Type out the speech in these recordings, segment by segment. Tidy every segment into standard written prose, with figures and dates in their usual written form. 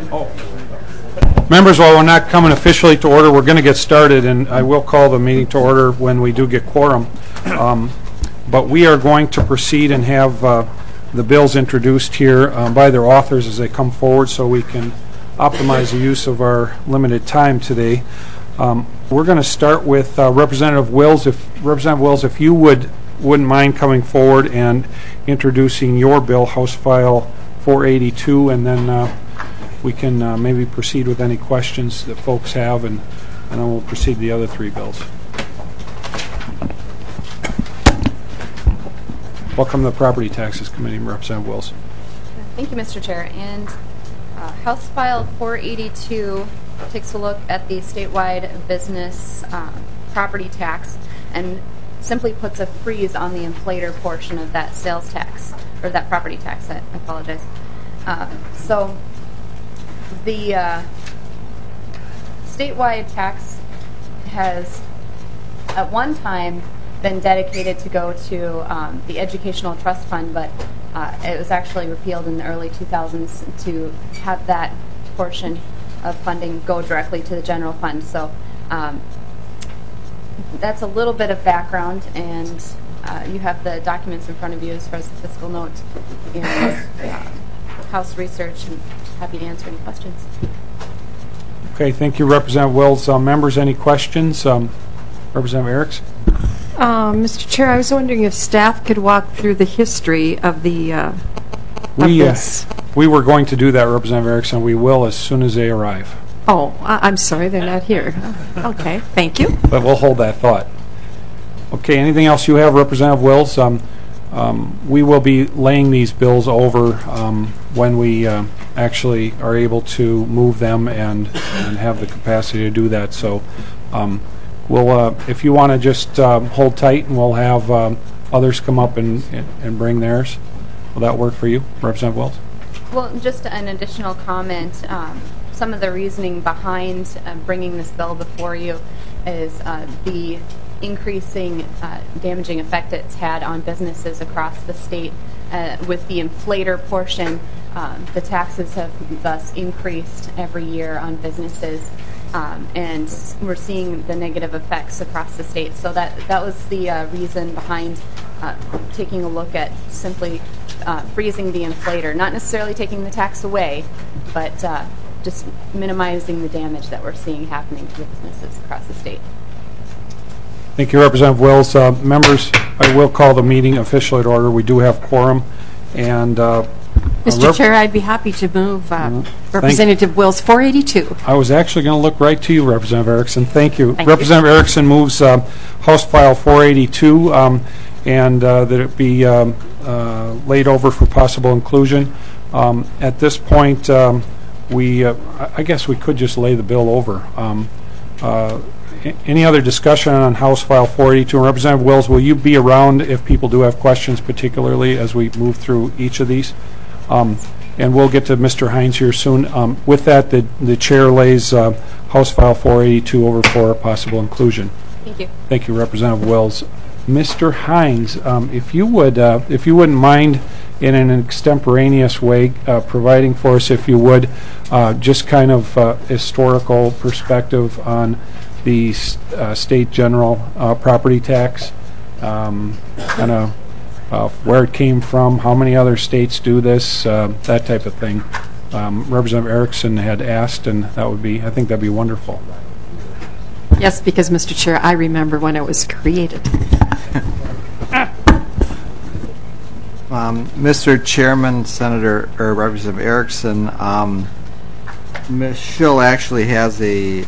Members, while we're not coming officially to order, we're going to get started, and I will call the meeting to order when we do get quorum. But we are going to proceed and have the bills introduced here by their authors as they come forward so we can optimize the use of our limited time today. We're going to start with Representative Wills. Representative Wills, if you wouldn't mind coming forward and introducing your bill, House File 482, and then we can maybe proceed with any questions that folks have, and then we'll proceed to the other three bills. Welcome to the Property Taxes Committee, Representative Wills. Thank you, Mr. Chair. And House File 482 takes a look at the statewide business property tax and simply puts a freeze on the inflator portion of that sales tax, or that property tax, I apologize. So the statewide tax has at one time been dedicated to go to the Educational Trust Fund, but it was actually repealed in the early 2000s to have that portion of funding go directly to the general fund. So that's a little bit of background, and you have the documents in front of you as far as the fiscal note and House research, and happy to answer any questions. Okay, thank you, Representative Wills. Members, any questions? Representative Erickson? Mr. Chair, I was wondering if staff could walk through the history of the this. We were going to do that, Representative Erickson. We will as soon as they arrive. Oh, I'm sorry, they're not here. Okay, thank you. But we'll hold that thought. Okay, anything else you have, Representative Wills? We will be laying these bills over when we actually are able to move them and have the capacity to do that. So we'll, if you want to just hold tight, and we'll have others come up and bring theirs. Will that work for you, Representative Wills? Well, just an additional comment. Some of the reasoning behind bringing this bill before you is the increasing damaging effect it's had on businesses across the state. With the inflator portion, the taxes have thus increased every year on businesses, and we're seeing the negative effects across the state. So that was the reason behind taking a look at simply freezing the inflator, not necessarily taking the tax away, but just minimizing the damage that we're seeing happening to businesses across the state. Thank you, Representative Wills. Members, I will call the meeting officially to order. We do have quorum. And Mr. Chair, I'd be happy to move Representative Wills 482. I was actually going to look right to you, Representative Erickson. Thank you. Thank Representative Erickson moves House File 482 and that it be laid over for possible inclusion. At this point, I guess we could just lay the bill over. Any other discussion on House File 482? And Representative Wills, will you be around if people do have questions, particularly as we move through each of these? And we'll get to Mr. Hines here soon. With that, the chair lays House File 482 over for possible inclusion. Thank you. Thank you, Representative Wills. Mr. Hines, if you wouldn't mind, in an extemporaneous way, providing for us, if you would, just kind of historical perspective on the state general property tax, kind of where it came from, how many other states do this, that type of thing. Representative Erickson had asked, and that would be, I think that'd be wonderful. Yes, because Mr. Chair, I remember when it was created. Mr. Chairman, Senator or Representative Erickson, Ms. Schill actually has a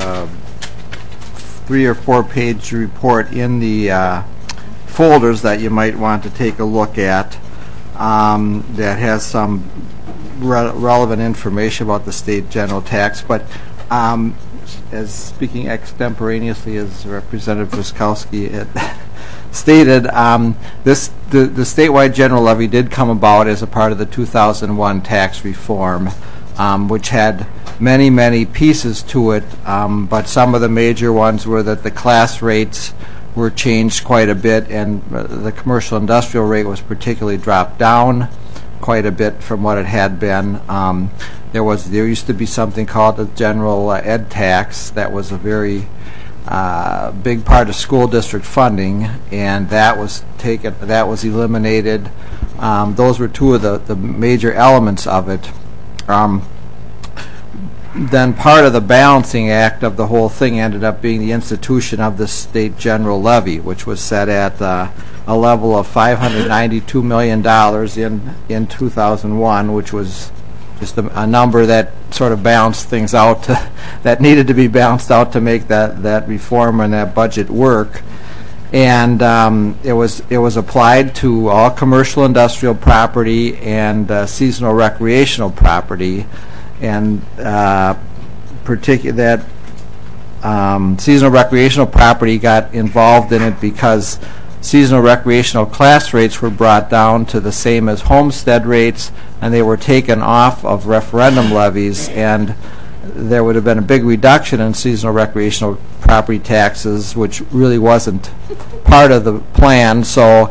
3 or 4 page report in the folders that you might want to take a look at that has some relevant information about the state general tax. But as speaking extemporaneously, as Representative Ruskowski had stated, the statewide general levy did come about as a part of the 2001 tax reform, which had many pieces to it, but some of the major ones were that the class rates were changed quite a bit, and the commercial industrial rate was particularly dropped down quite a bit from what it had been. There used to be something called the general ed tax that was a very big part of school district funding, and that was eliminated. Those were two of the major elements of it. Then part of the balancing act of the whole thing ended up being the institution of the state general levy, which was set at a level of $592 million in 2001, which was just a number that sort of balanced things out, that needed to be balanced out to make that reform and that budget work. And it was applied to all commercial industrial property and seasonal recreational property, and seasonal recreational property got involved in it because seasonal recreational class rates were brought down to the same as homestead rates, and they were taken off of referendum levies, and there would have been a big reduction in seasonal recreational property taxes, which really wasn't part of the plan. So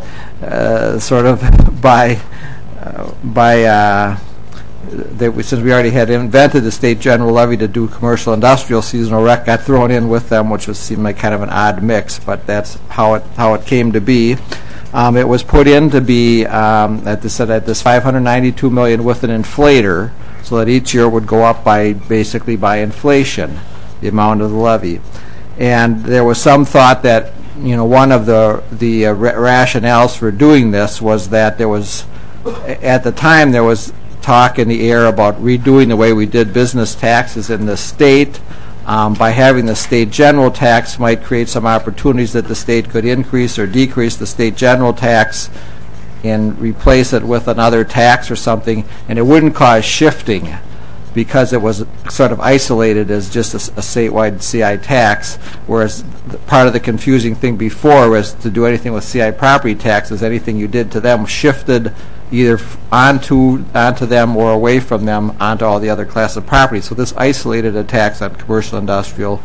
since we already had invented the state general levy to do commercial industrial, seasonal rec got thrown in with them, which seemed like kind of an odd mix, but that's how it came to be. It was put in to be at this $592 million with an inflator, so that each year would go up basically by inflation, the amount of the levy. And there was some thought that one of the rationales for doing this was that at the time there was talk in the air about redoing the way we did business taxes in the state. By having the state general tax might create some opportunities that the state could increase or decrease the state general tax and replace it with another tax or something, and it wouldn't cause shifting because it was sort of isolated as just a statewide CI tax, whereas part of the confusing thing before was to do anything with CI property taxes, anything you did to them shifted either onto them or away from them onto all the other classes of property. So this isolated a tax on commercial industrial.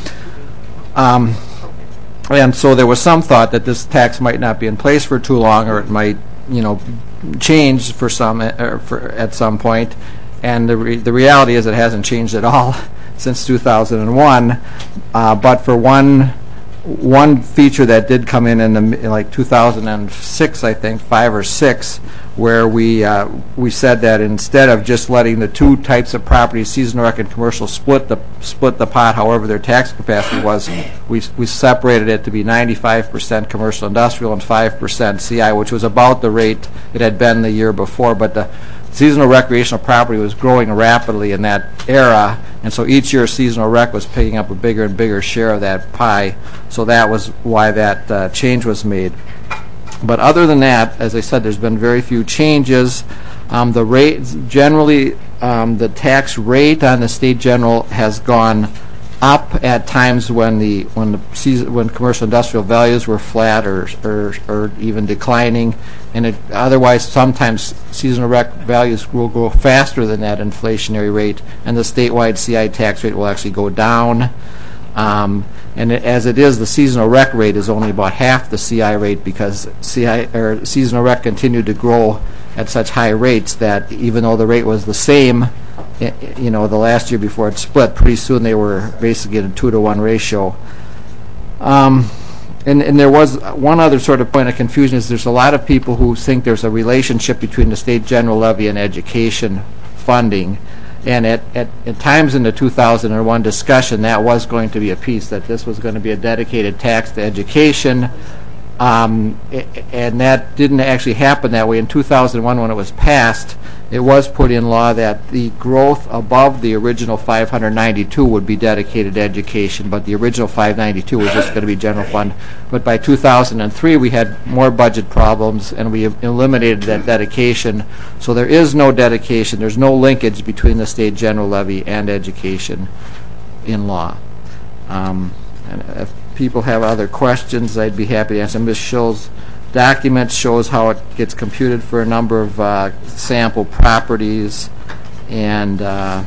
And so there was some thought that this tax might not be in place for too long, or it might change at some point. And the reality is it hasn't changed at all since 2001. But for one feature that did come in like 2006, I think, 5 or 6, where we said that instead of just letting the two types of property, seasonal rec and commercial, split the pot however their tax capacity was, we separated it to be 95% commercial industrial and 5% CI, which was about the rate it had been the year before. But the seasonal recreational property was growing rapidly in that era, and so each year seasonal rec was picking up a bigger and bigger share of that pie. So that was why that change was made. But other than that, as I said, there's been very few changes. The rates generally, the tax rate on the state general has gone up at times when commercial industrial values were flat or even declining, and otherwise sometimes seasonal rec values will grow faster than that inflationary rate, and the statewide CI tax rate will actually go down. And as it is, the seasonal rec rate is only about half the CI rate because seasonal rec continued to grow at such high rates that even though the rate was the same, the last year before it split, pretty soon they were basically at a 2-to-1 ratio. And there was one other sort of point of confusion is there's a lot of people who think there's a relationship between the state general levy and education funding. And at times in the 2001 discussion, that was going to be a piece, that this was going to be a dedicated tax to education. And that didn't actually happen that way. In 2001, when it was passed, it was put in law that the growth above the original 592 would be dedicated to education, but the original 592 was just going to be general fund. But by 2003, we had more budget problems, and we eliminated that dedication. So there is no dedication. There's no linkage between the state general levy and education in law. And if people have other questions, I'd be happy to answer. Ms. Schill's document shows how it gets computed for a number of sample properties, and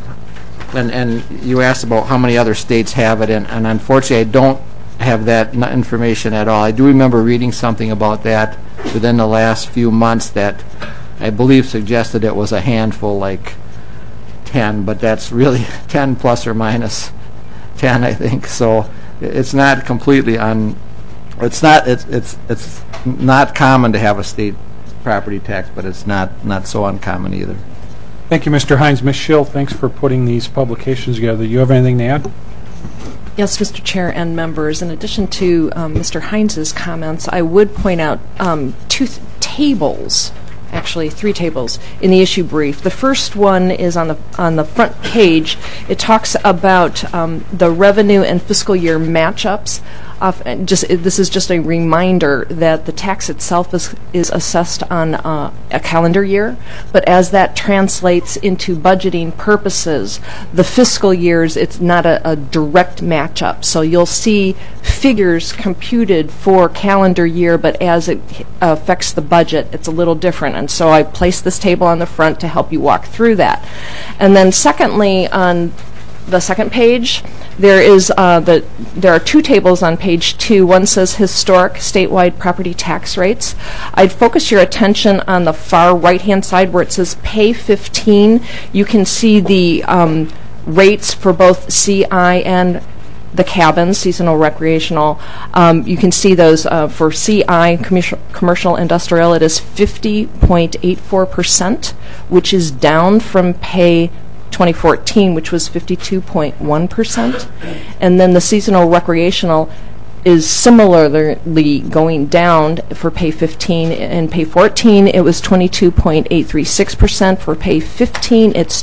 you asked about how many other states have it, and unfortunately I don't have that information at all. I do remember reading something about that within the last few months, that I believe, suggested it was a handful, like 10, but that's really 10 plus or minus 10, I think. So it's not completely it's not common to have a state property tax, but it's not so uncommon either. Thank you, Mr. Hines. Ms. Schill, thanks for putting these publications together. Do you have anything to add? Yes, Mr. Chair and members. In addition to Mr. Hines's comments, I would point out tables, actually 3 tables, in the issue brief. The first one is on the front page. It talks about the revenue and fiscal year matchups. This is just a reminder that the tax itself is assessed on a calendar year, but as that translates into budgeting purposes, the fiscal years, it's not a direct matchup. So you'll see figures computed for calendar year, but as it affects the budget, it's a little different. And so I placed this table on the front to help you walk through that. And then secondly, on the second page, there are 2 tables on page 2. One says historic statewide property tax rates. I'd focus your attention on the far right-hand side where it says pay 15. You can see the rates for both CI and the cabins, seasonal recreational. You can see those for CI, commercial industrial, it is 50.84%, which is down from pay 2014, which was 52.1%. And then the seasonal recreational is similarly going down for pay 15 and pay 14. It was 22.836%. For pay 15, it's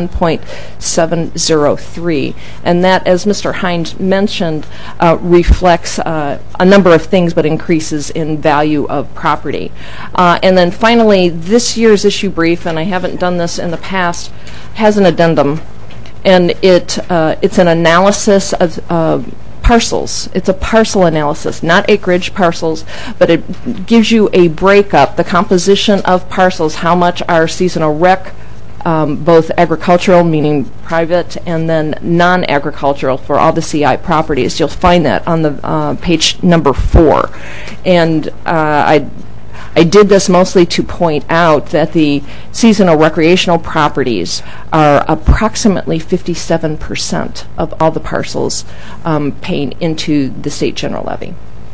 21.703. And that, as Mr. Hines mentioned, reflects a number of things, but increases in value of property. And then finally, this year's issue brief, and I haven't done this in the past, has an addendum, and it's an analysis of parcels. It's a parcel analysis, not acreage parcels, but it gives you a breakup, the composition of parcels, how much are seasonal rec, both agricultural, meaning private, and then non-agricultural for all the CI properties. You'll find that on the page number 4. And I did this mostly to point out that the seasonal recreational properties are approximately 57% of all the parcels paying into the state general levy.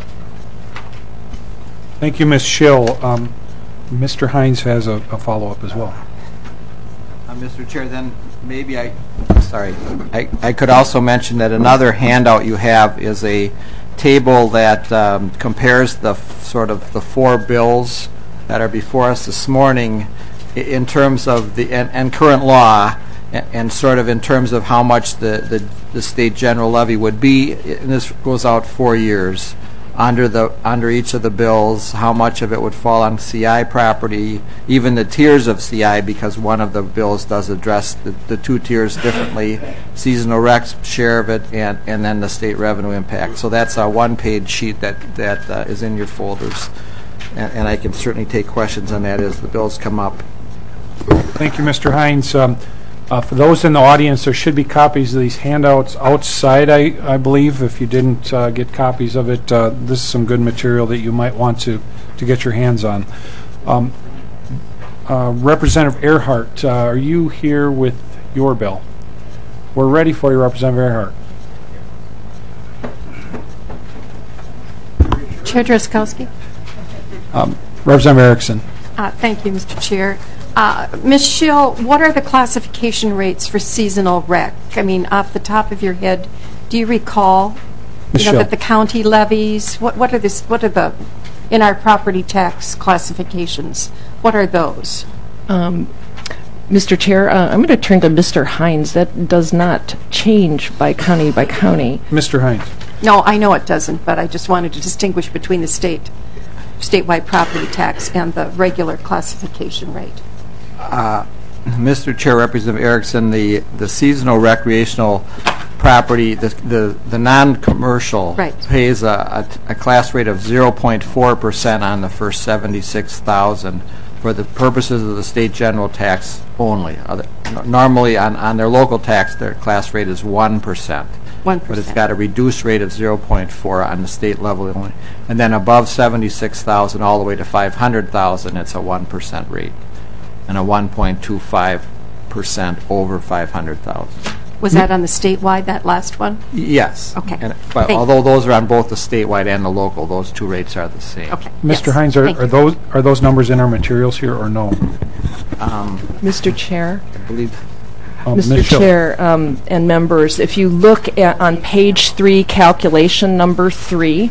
Thank you, Ms. Schill. Mr. Hines has a follow-up as well. Mr. Chair, then maybe I could also mention that another handout you have is a table that compares the sort of the 4 bills that are before us this morning in terms of the and current law, and sort of in terms of how much the state general levy would be. And this goes out 4 years under each of the bills, how much of it would fall on CI property, even the tiers of CI, because one of the bills does address the 2 tiers differently, seasonal rec's share of it, and then the state revenue impact. So that's a 1-page sheet that is in your folders, and I can certainly take questions on that as the bills come up. Thank you, Mr. Hines. For those in the audience, there should be copies of these handouts outside, I believe. If you didn't get copies of it, this is some good material that you might want to get your hands on. Representative Earhart, are you here with your bill? We're ready for you, Representative Earhart. Chair Drazkowski. Representative Erickson. Thank you, Mr. Chair. Ms. Schill, what are the classification rates for seasonal rec? I mean, off the top of your head, do you recall that the county levies? What are the in our property tax classifications? What are those? Mr. Chair, I'm going to turn to Mr. Hines. That does not change by county by county. Mr. Hines. No, I know it doesn't, but I just wanted to distinguish between the statewide property tax and the regular classification rate. Mr. Chair, Representative Erickson, the seasonal recreational property, the non-commercial pays a class rate of 0.4% on the first 76,000 for the purposes of the state general tax only. Normally on their local tax, their class rate is 1%. But it's got a reduced rate of 0.4 on the state level only. And then above 76,000 all the way to 500,000, it's a 1% rate. and a 1.25% over 500,000. Was that on the statewide, that last one? Yes. Okay. But Thank you. although those are on both the statewide and the local, those two rates are the same. Okay. Mr. Yes. Hines, Thank are you. those numbers in our materials here or no? Mr. Chair? I believe Mr. Ms. Schill. Chair and members, if you look on page 3, calculation number 3,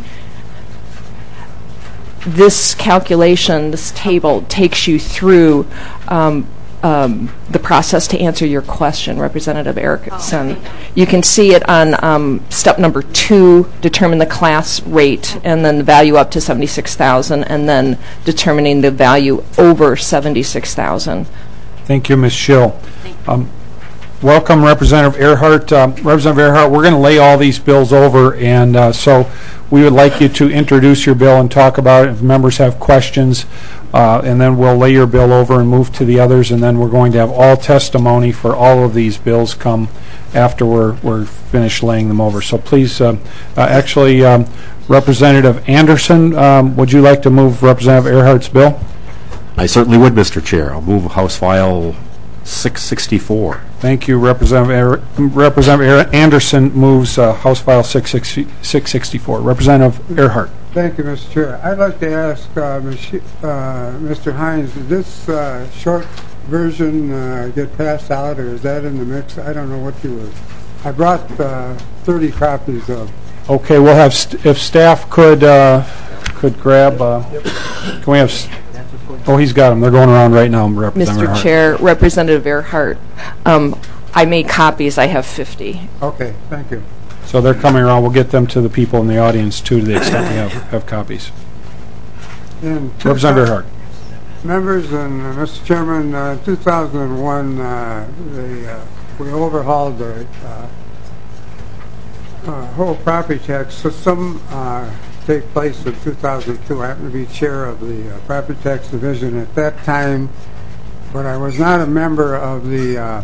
this calculation, this table, takes you through the process to answer your question, Representative Erickson. You can see it on step number 2, determine the class rate, and then the value up to $76,000, and then determining the value over $76,000. Thank you, Ms. Schill. Welcome, Representative Earhart. Representative Earhart, we're going to lay all these bills over, and so we would like you to introduce your bill and talk about it if members have questions, and then we'll lay your bill over and move to the others, and then we're going to have all testimony for all of these bills come after we're finished laying them over. So please, actually, Representative Anderson, would you like to move Representative Earhart's bill? I certainly would, Mr. Chair. I'll move House File 664. Thank you, Representative Anderson moves House File 664. Representative Earhart. Thank you, Mr. Chair. I'd like to ask Mr. Hines, did this short version get passed out, or is that in the mix? I don't know what you were. I brought 30 copies of. Okay, we'll have if staff could grab. Can we have? Oh, he's got them. They're going around right now, Representative Mr. Earhart. Chair, Representative Earhart, I made copies. I have 50. Okay, thank you. So they're coming around. We'll get them to the people in the audience, too, to the extent we have copies. Representative Earhart. Members and Mr. Chairman, 2001, we overhauled the whole property tax system. Take place in 2002. I happened to be chair of the property tax division at that time, but I was not a member of the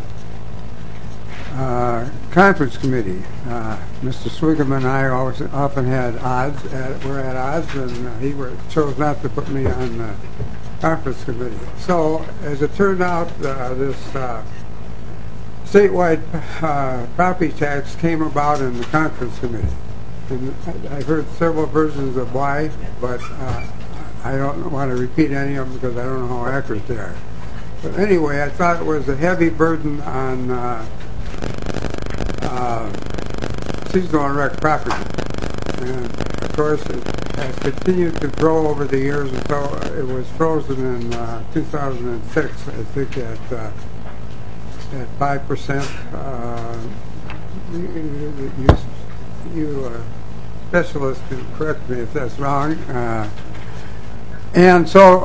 conference committee. Mr. Swigum and I often had odds. We're at odds, and he chose not to put me on the conference committee. So, as it turned out, this statewide property tax came about in the conference committee. And I've heard several versions of why, but I don't want to repeat any of them because I don't know how accurate they are. But anyway, I thought it was a heavy burden on seasonal and rec property. And of course, it has continued to grow over the years until it was frozen in 2006, I think, at 5%. You specialists can correct me if that's wrong. And so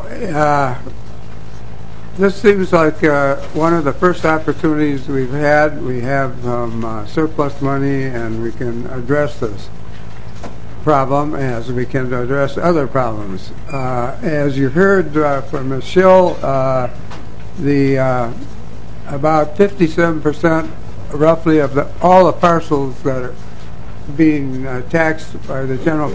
this seems like one of the first opportunities we've had. We have surplus money, and we can address this problem as we can address other problems. As you heard from Ms. Schill, about 57% roughly of all the parcels that are being taxed by the general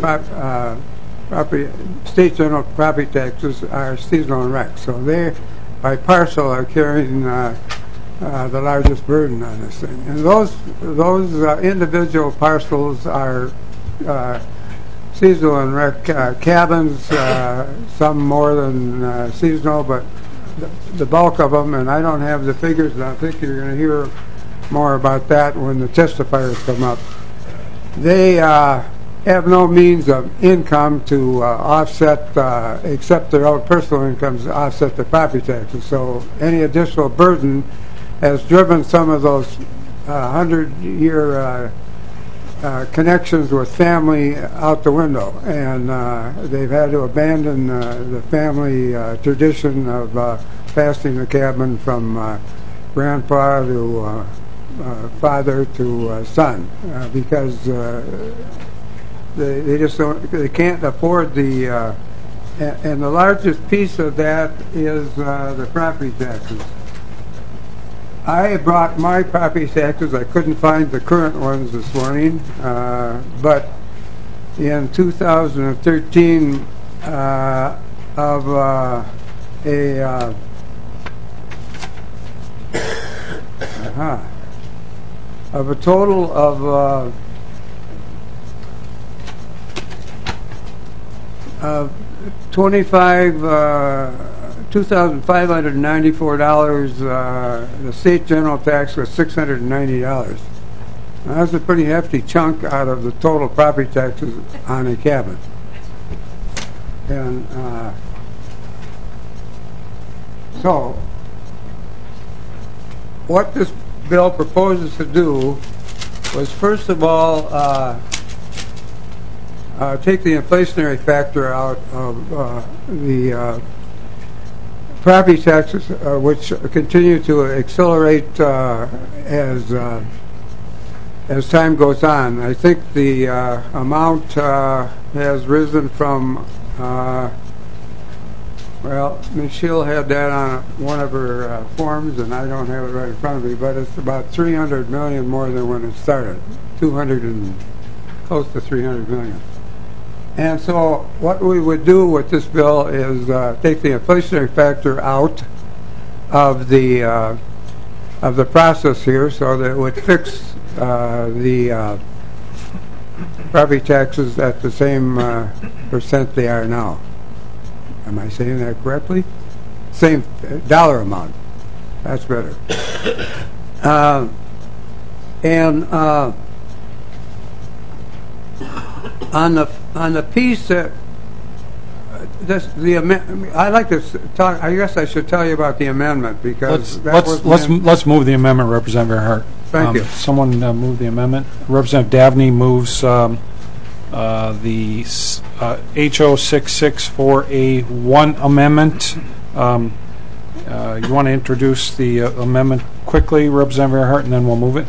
state general property taxes are seasonal and rec. So they, by parcel, are carrying the largest burden on this thing. And those individual parcels are seasonal and rec cabins, some more than seasonal, but the bulk of them, and I don't have the figures, and I think you're going to hear more about that when the testifiers come up. They have no means of income to offset, except their own personal incomes to offset the property taxes. So any additional burden has driven some of those 100-year connections with family out the window, and they've had to abandon the family tradition of passing the cabin from grandpa to father to son, because they just don't, they can't afford the and the largest piece of that is the property taxes. I brought my property taxes. I couldn't find the current ones this morning, but in 2013 of a of a total of $2,594. The state general tax was $690. Now, that's a pretty hefty chunk out of the total property taxes on a cabin. And so, what this bill proposes to do was, first of all, take the inflationary factor out of the property taxes, which continue to accelerate as time goes on. I think the amount has risen from, well, Ms. Schill had that on one of her forms, and I don't have it right in front of me, but it's about $300 million more than when it started, 200 and close to 300 million. And so what we would do with this bill is take the inflationary factor out of the process here, so that it would fix the property taxes at the same percent they are now. Am I saying that correctly? Same dollar amount. That's better. And on the piece that I like to talk. I guess I should tell you about the amendment, because let's move the amendment, Representative Earhart. Thank you. Someone move the amendment. Representative Dabney moves the HO 664A1 amendment. You want to introduce the amendment quickly, Representative Earhart, and then we'll move it?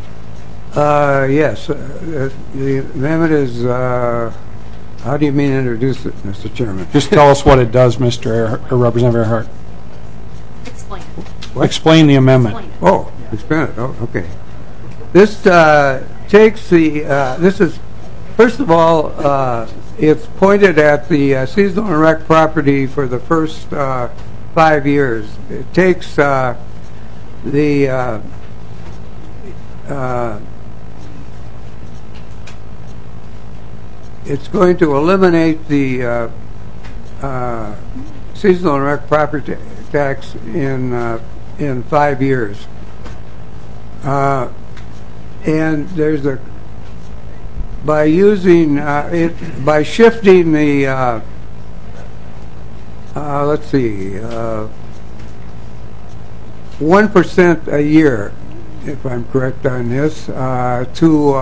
Yes. The amendment is, how do you mean introduce it, Mr. Chairman? Just tell us what it does, Representative Earhart. Explain. Explain the amendment. Oh, explain it. Oh, okay. This takes the, this is, first of all, it's pointed at the seasonal and rec property for the first 5 years. It takes it's going to eliminate the seasonal and rec property tax in 5 years, and there's a by using by shifting the let's see, 1% a year, if I'm correct on this, to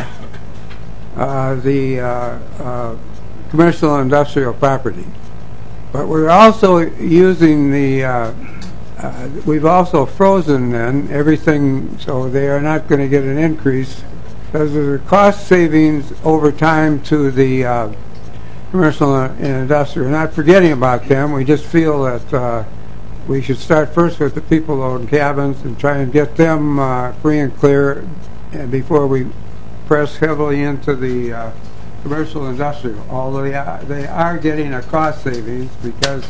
the commercial and industrial property. But we're also using the, we've also frozen then everything, so they are not going to get an increase, because there's a cost savings over time to the commercial and industrial. We're not forgetting about them. We just feel that we should start first with the people who own cabins and try and get them free and clear before we press heavily into the commercial industrial. Although they are getting a cost savings because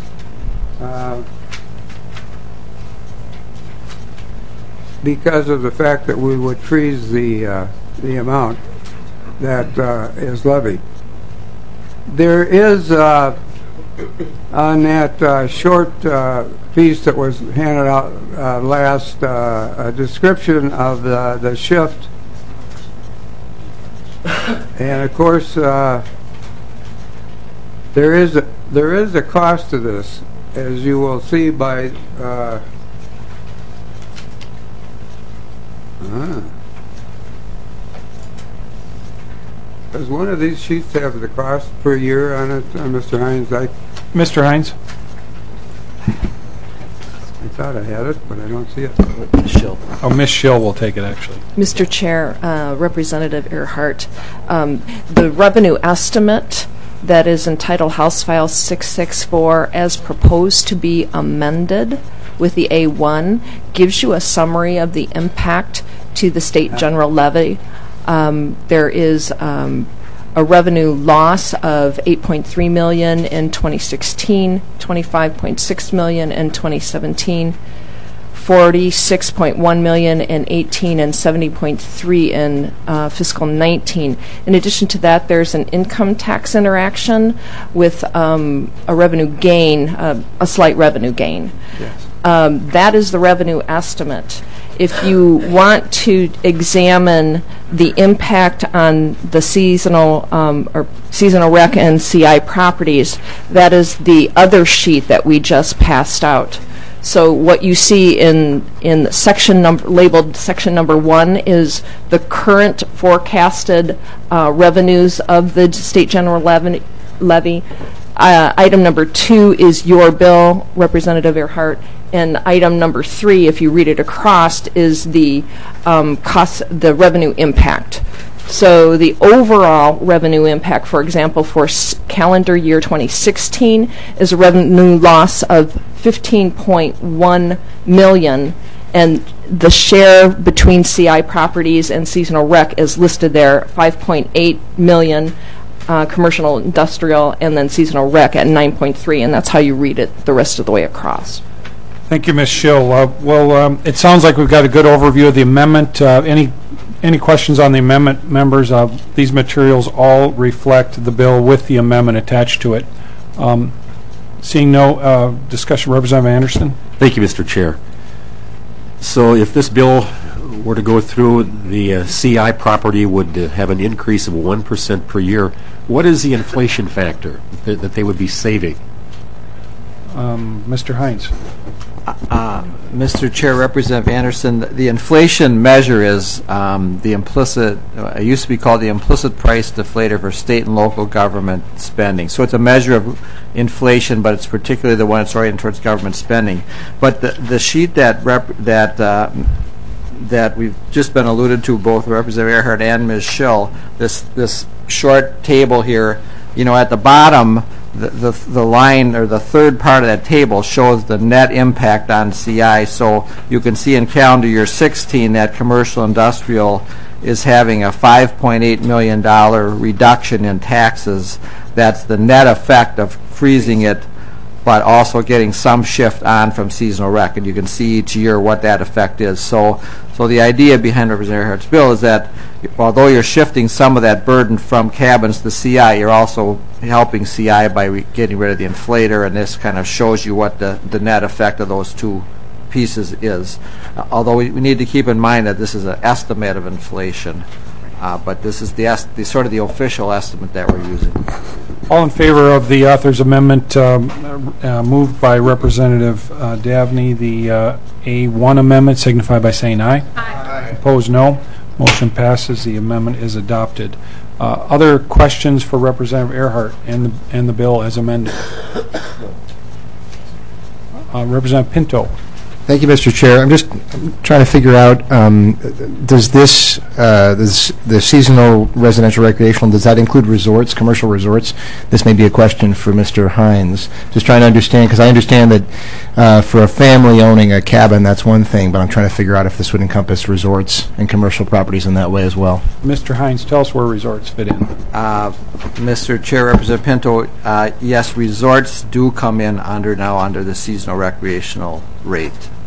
of the fact that we would freeze the amount that is levied. There is on that short piece that was handed out last, a description of the shift, and of course there is a cost to this, as you will see by does one of these sheets have the cost per year on it, Mr. Hines? Mr. Hines? I thought I had it, but I don't see it. Ms. Schill. Oh, Ms. Schill will take it, actually. Mr. Chair, Representative Earhart, the revenue estimate that is entitled House File 664 as proposed to be amended with the A1 gives you a summary of the impact to the state general levy. There is a revenue loss of $8.3 million in 2016, $25.6 million in 2017, 46.1 million in 18 and 70.3 in fiscal 19. In addition to that, there's an income tax interaction with a revenue gain, a slight revenue gain. Yes. That is the revenue estimate. If you want to examine the impact on the seasonal rec and CI properties, that is the other sheet that we just passed out. So what you see in section number labeled section number 1 is the current forecasted revenues of the state general levy. Item number 2 is your bill, Representative Earhart, and item number 3, if you read it across, is the the revenue impact. So the overall revenue impact, for example, for calendar year 2016 is a revenue loss of $15.1 million, and the share between CI properties and seasonal rec is listed there, $5.8 million. Commercial, industrial, and then seasonal rec at 9.3, and that's how you read it the rest of the way across. Thank you, Ms. Schill. It sounds like we've got a good overview of the amendment. Any questions on the amendment, members? These materials all reflect the bill with the amendment attached to it. Seeing no discussion, Representative Anderson. Thank you, Mr. Chair. So if this bill were to go through, the CI property would have an increase of 1% per year. What is the inflation factor that they would be saving? Mr. Hines. Mr. Chair, Representative Anderson, the inflation measure is the implicit, it used to be called the implicit price deflator for state and local government spending. So it's a measure of inflation, but it's particularly the one that's oriented towards government spending. But the sheet that we've just been alluded to, both Representative Earhart and Ms. Schill, this short table here, at the bottom, the line or the third part of that table shows the net impact on CI. So you can see in calendar year 16 that commercial industrial is having a $5.8 million reduction in taxes. That's the net effect of freezing it, but also getting some shift on from seasonal rec, and you can see each year what that effect is. So the idea behind Representative Earhart's bill is that although you're shifting some of that burden from cabins to CI, you're also helping CI by getting rid of the inflator, and this kind of shows you what the net effect of those two pieces is. Although we need to keep in mind that this is an estimate of inflation, but this is the sort of the official estimate that we're using. All in favor of the author's amendment moved by Representative Davney, the A1 amendment, signify by saying aye. Aye. Opposed, no. Motion passes. The amendment is adopted. Other questions for Representative Earhart and the bill as amended? Representative Pinto. Thank you, Mr. Chair. I'm just trying to figure out, does the seasonal residential recreational, does that include resorts, commercial resorts? This may be a question for Mr. Hines. Just trying to understand, because I understand that for a family owning a cabin, that's one thing, but I'm trying to figure out if this would encompass resorts and commercial properties in that way as well. Mr. Hines, tell us where resorts fit in. Mr. Chair, Representative Pinto, yes, resorts do come in under the seasonal recreational rate.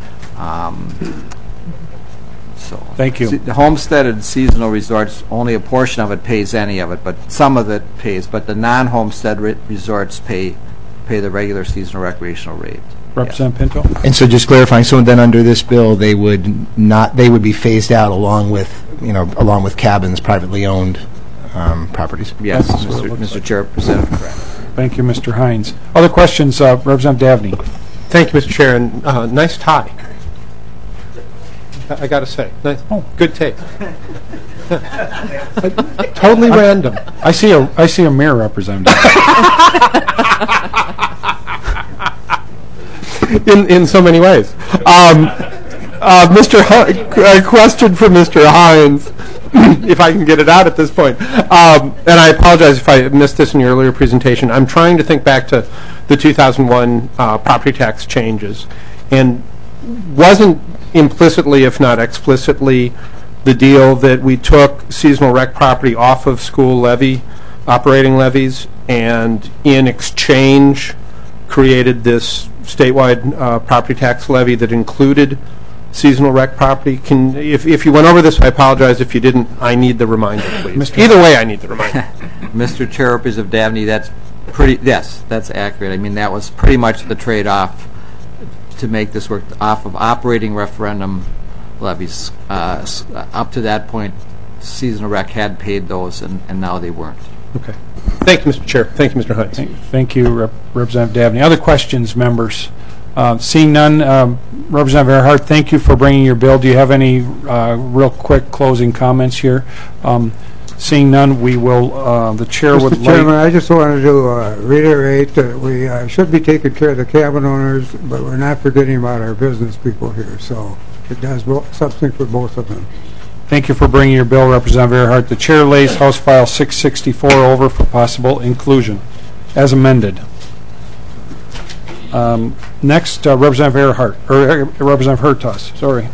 Thank you. The homesteaded seasonal resorts, only a portion of it pays any of it, but some of it pays. But the non-homestead resorts pay the regular seasonal recreational rate. Representative Pinto. And so, just clarifying, so then under this bill, they would be phased out along with cabins, privately owned properties. Yes, Mr. Chair, Representative, correct. Thank you, Mr. Hines. Other questions, Representative Davney. Thank you, Mr. Chair, and nice tie. I got to say, nice, good taste. Totally random. I see a mirror, Representative. in so many ways. A question for Mr. Hines, if I can get it out at this point. And I apologize if I missed this in your earlier presentation. I'm trying to think back to the 2001 property tax changes, and wasn't implicitly, if not explicitly, the deal that we took seasonal rec property off of school levy, operating levies, and in exchange created this statewide property tax levy that included seasonal rec property. If you went over this, I apologize. If you didn't, I need the reminder, please. Either way, I need the reminder. Mr. Chair, Representative of Dabney, that's accurate. I mean, that was pretty much the trade-off to make this work off of operating referendum levies. Up to that point, seasonal rec had paid those, and now they weren't. Okay. Thank you, Mr. Chair. Thank you, Mr. Hines. Thank you, Representative Dabney. Other questions, members? Seeing none, Representative Earhart, thank you for bringing your bill. Do you have any real quick closing comments here? Seeing none, we will, the chair would like... Mr. Chairman, I just wanted to reiterate that we should be taking care of the cabin owners, but we're not forgetting about our business people here. So it does something for both of them. Thank you for bringing your bill, Representative Earhart. The chair lays House File 664 over for possible inclusion, as amended. Next, Representative Earhart, or Representative Hertaus, sorry.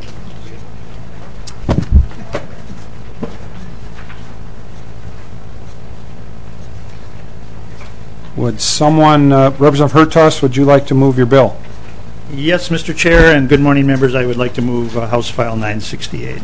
Would someone, Representative Hertaus, would you like to move your bill? Yes, Mr. Chair, and good morning, members. I would like to move House File 968.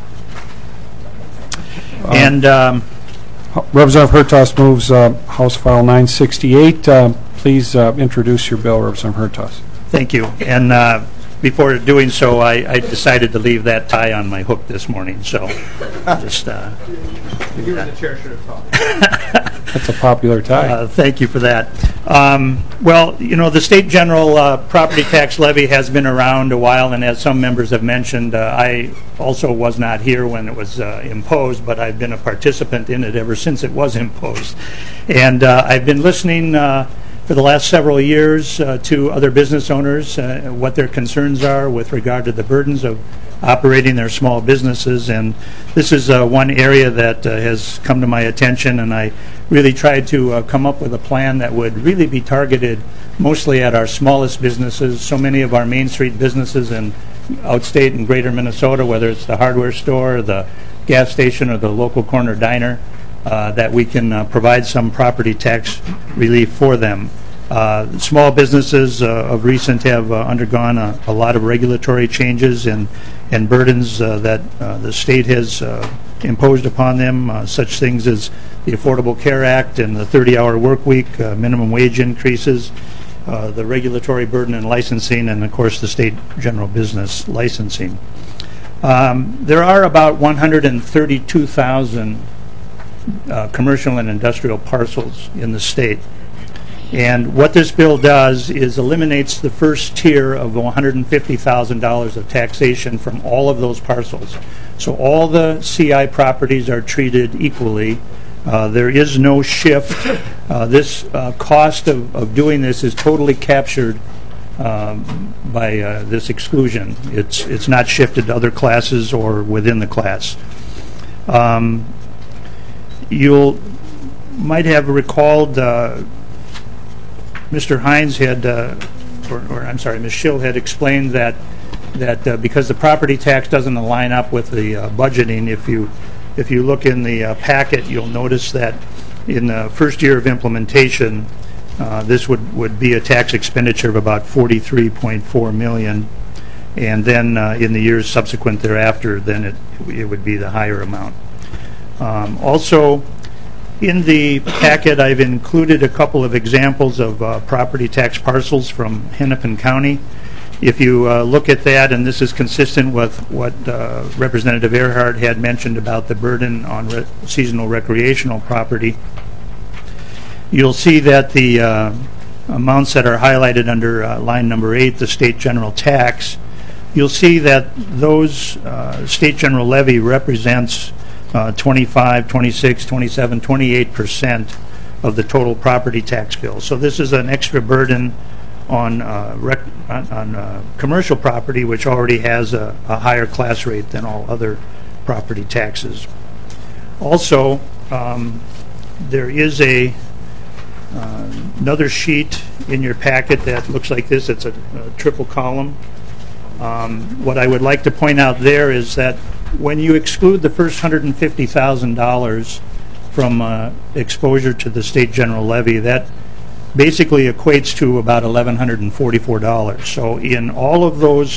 Representative Hertaus moves House File 968. Please introduce your bill, Representative Hertaus. Thank you. And before doing so, I decided to leave that tie on my hook this morning. So just... You and the chair should have talked. That's a popular tie. Thank you for that. Well, you know, the state general property tax levy has been around a while, and as some members have mentioned, I also was not here when it was imposed, but I've been a participant in it ever since it was imposed. And I've been listening for the last several years to other business owners, what their concerns are with regard to the burdens of operating their small businesses, and this is one area that has come to my attention, and I really tried to come up with a plan that would really be targeted mostly at our smallest businesses. So many of our Main Street businesses in outstate and greater Minnesota, whether it's the hardware store, the gas station, or the local corner diner, that we can provide some property tax relief for them. Small businesses of recent have undergone a lot of regulatory changes and burdens that the state has imposed upon them, such things as the Affordable Care Act and the 30-hour work week, minimum wage increases, the regulatory burden in licensing, and of course the state general business licensing. There are about 132,000 commercial and industrial parcels in the state. And what this bill does is eliminates the first tier of the $150,000 of taxation from all of those parcels. So all the CI properties are treated equally. There is no shift. This cost of doing this is totally captured by this exclusion. It's not shifted to other classes or within the class. You might have recalled Mr. Hines had, Ms. Schill had explained that because the property tax doesn't line up with the budgeting, if you look in the packet, you'll notice that in the first year of implementation, this would be a tax expenditure of about $43.4 million, and then in the years subsequent thereafter, then it would be the higher amount. Also, in the packet, I've included a couple of examples of property tax parcels from Hennepin County. If you look at that, and this is consistent with what Representative Earhart had mentioned about the burden on seasonal recreational property, you'll see that the amounts that are highlighted under line number 8, the state general tax, you'll see that those state general levy represents 25, 26, 27, 28% of the total property tax bill. So this is an extra burden on commercial property, which already has a higher class rate than all other property taxes. Also, there is another sheet in your packet that looks like this. It's a triple column. What I would like to point out there is that when you exclude the first $150,000 from exposure to the state general levy, that basically equates to about $1,144. So in all of those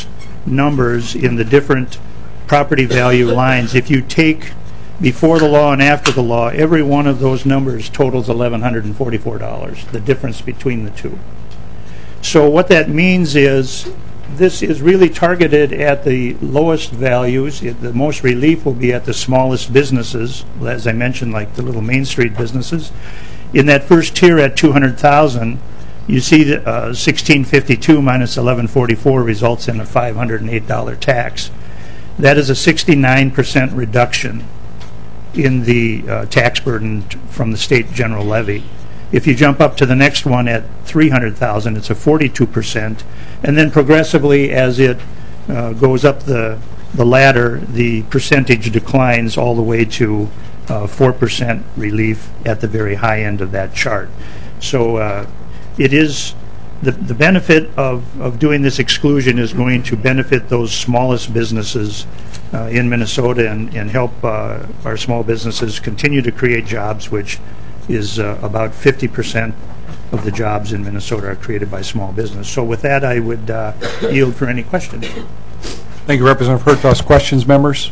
numbers in the different property value lines, if you take before the law and after the law, every one of those numbers totals $1,144, the difference between the two. So what that means is this is really targeted at the lowest values. The most relief will be at the smallest businesses, as I mentioned, like the little Main Street businesses. In that first tier at $200,000, you see that 1652 minus 1144 results in a $508 tax. That is a 69% reduction in the tax burden from the state general levy. If you jump up to the next one at $300,000, it's a 42%, and then progressively as it goes up the ladder, the percentage declines all the way to 4% relief at the very high end of that chart. So it is the benefit of doing this exclusion is going to benefit those smallest businesses in Minnesota and help our small businesses continue to create jobs, which is about 50% of the jobs in Minnesota are created by small business. So with that, I would yield for any questions. Thank you, Representative Hertaus. Questions, members?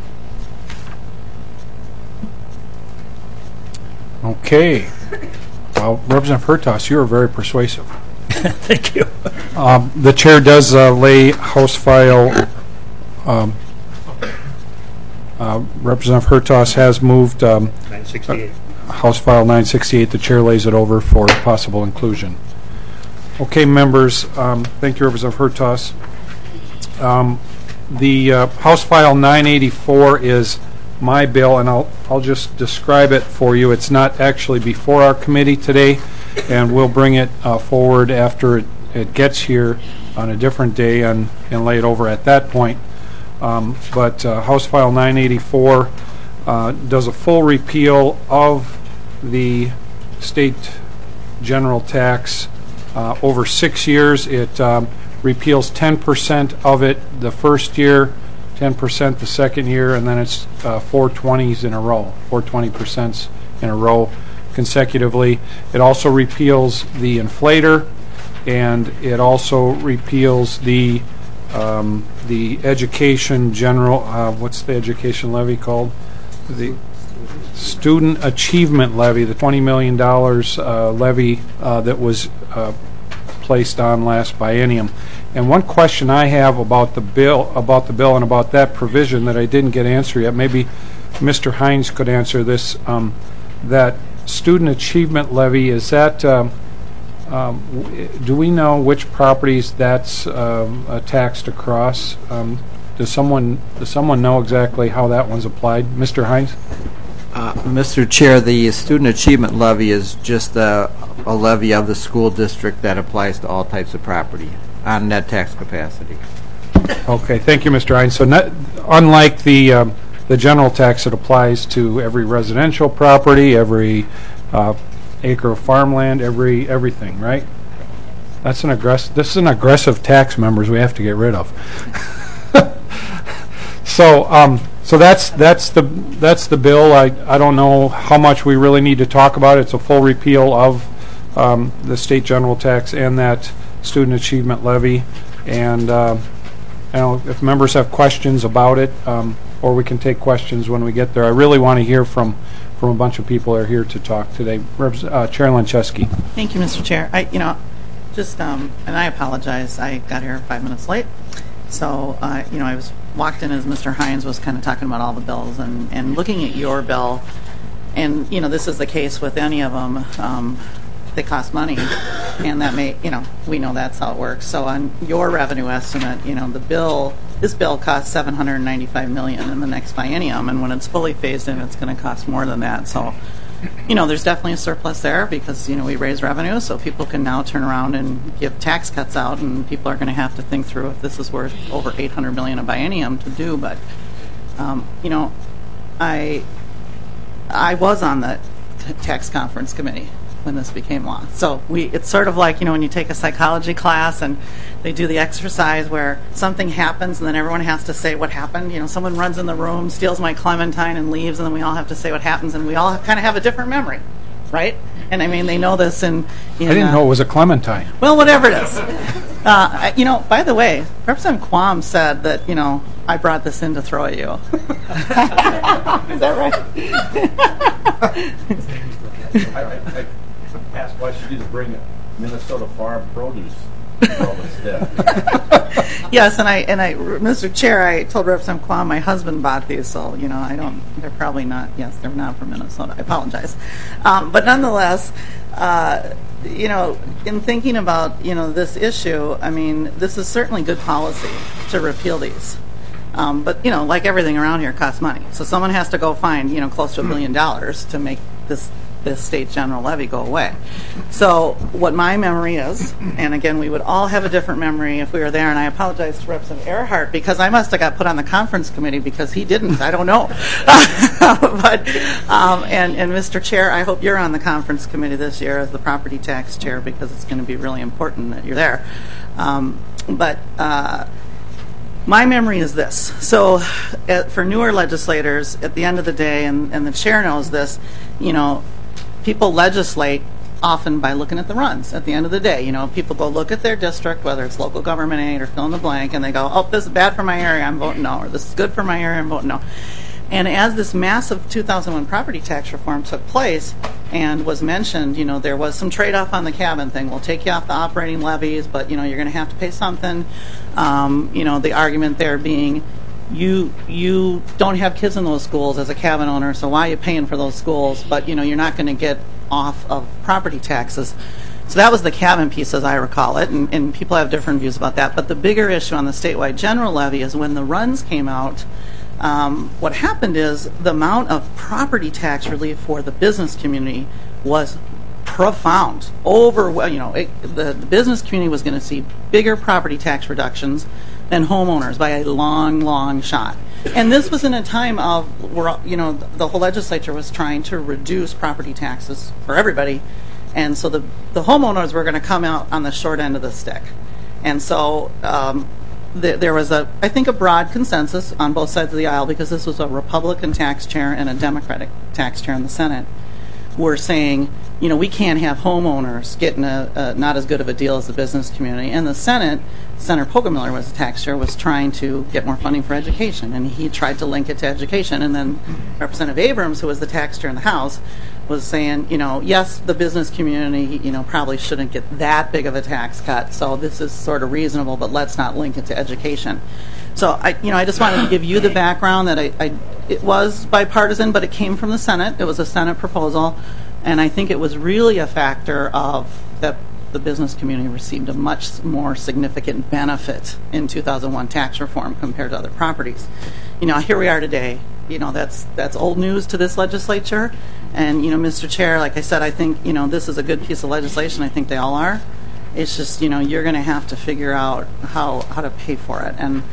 Okay. Well, Representative Hertaus, you are very persuasive. Thank you. The chair does lay House File. Representative Hertaus has moved 968. House File 968. The chair lays it over for possible inclusion. Okay, members. Thank you, Representative Hertaus. The House File 984 is my bill, and I'll just describe it for you. It's not actually before our committee today, and we'll bring it forward after it gets here on a different day and lay it over at that point. But House File 984 does a full repeal of the state general tax over 6 years. It repeals 10% of it the first year, 10% the second year, and then it's 420s in a row, 420% in a row consecutively. It also repeals the inflator, and it also repeals the education general, what's the education levy called? The student achievement levy, the $20 million levy that was placed on last biennium. And one question I have about the bill and about that provision that I didn't get answered yet, maybe Mr. Hines could answer this, that student achievement levy, is that, do we know which properties that's taxed across? Does someone know exactly how that one's applied? Mr. Hines? Mr. Chair, the student achievement levy is just a levy of the school district that applies to all types of property on net tax capacity. Okay, thank you, Mr. Hines. So unlike the general tax, it applies to every residential property, every acre of farmland, everything, right? That's this is an aggressive tax, members, we have to get rid of. So that's the bill. I don't know how much we really need to talk about it. It's a full repeal of the state general tax and that student achievement levy. And if members have questions about it, or we can take questions when we get there. I really want to hear from a bunch of people that are here to talk today. Chair Lancheski. Thank you, Mr. Chair. And I apologize. I got here 5 minutes late. So, I walked in as Mr. Hines was kind of talking about all the bills and looking at your bill, and, this is the case with any of them. They cost money, and that we know that's how it works. So on your revenue estimate, this bill costs $795 million in the next biennium, and when it's fully phased in, it's going to cost more than that. So, there's definitely a surplus there because, we raise revenue, so people can now turn around and give tax cuts out, and people are going to have to think through if this is worth over $800 million a biennium to do. But, I was on the tax conference committee when this became law. So it's sort of like, when you take a psychology class and they do the exercise where something happens and then everyone has to say what happened. Someone runs in the room, steals my Clementine and leaves, and then we all have to say what happens, and we all kind of have a different memory, right? And they know this. And I didn't know it was a Clementine. Well, whatever it is. By the way, Representative Quam said that, I brought this in to throw at you. Is that right? I asked why she didn't bring Minnesota Farm produce. Yes, and I, Mr. Chair, I told Representative Quam my husband bought these, so they're probably not. Yes, they're not from Minnesota. I apologize, but nonetheless, in thinking about this issue, I mean, this is certainly good policy to repeal these. But like everything around here, it costs money. So someone has to go find close to $1 billion to make this state general levy go away. So what my memory is, and again, we would all have a different memory if we were there, and I apologize to Representative Earhart because I must have got put on the conference committee because he didn't. I don't know. But and Mr. Chair, I hope you're on the conference committee this year as the property tax chair because it's going to be really important that you're there. But my memory is this. So for newer legislators, at the end of the day, and the chair knows this, people legislate often by looking at the runs. At the end of the day, people go look at their district, whether it's local government aid or fill in the blank, and they go, oh, this is bad for my area, I'm voting no, or this is good for my area, I'm voting no. And as this massive 2001 property tax reform took place and was mentioned, there was some trade-off on the cabin thing. We'll take you off the operating levies, but, you're going to have to pay something. The argument there being, you don't have kids in those schools as a cabin owner, so why are you paying for those schools? But, you're not going to get off of property taxes. So that was the cabin piece, as I recall it, and people have different views about that. But the bigger issue on the statewide general levy is when the runs came out, what happened is the amount of property tax relief for the business community was profound. The business community was going to see bigger property tax reductions than homeowners by a long, long shot. And this was in a time of where the whole legislature was trying to reduce property taxes for everybody, and so the homeowners were going to come out on the short end of the stick. And so there was I think a broad consensus on both sides of the aisle, because this was a Republican tax chair and a Democratic tax chair in the Senate, were saying, we can't have homeowners getting not as good of a deal as the business community. And the Senate, Senator Poggemiller was the tax chair, was trying to get more funding for education, and he tried to link it to education. And then Representative Abrams, who was the tax chair in the House, was saying, yes, the business community, probably shouldn't get that big of a tax cut, so this is sort of reasonable, but let's not link it to education. So I just wanted to give you the background that it was bipartisan, but it came from the Senate. It was a Senate proposal, and I think it was really a factor of that the business community received a much more significant benefit in 2001 tax reform compared to other properties. Here we are today. That's old news to this legislature. And, Mr. Chair, like I said, I think, this is a good piece of legislation. I think they all are. It's just, you're going to have to figure out how to pay for it. And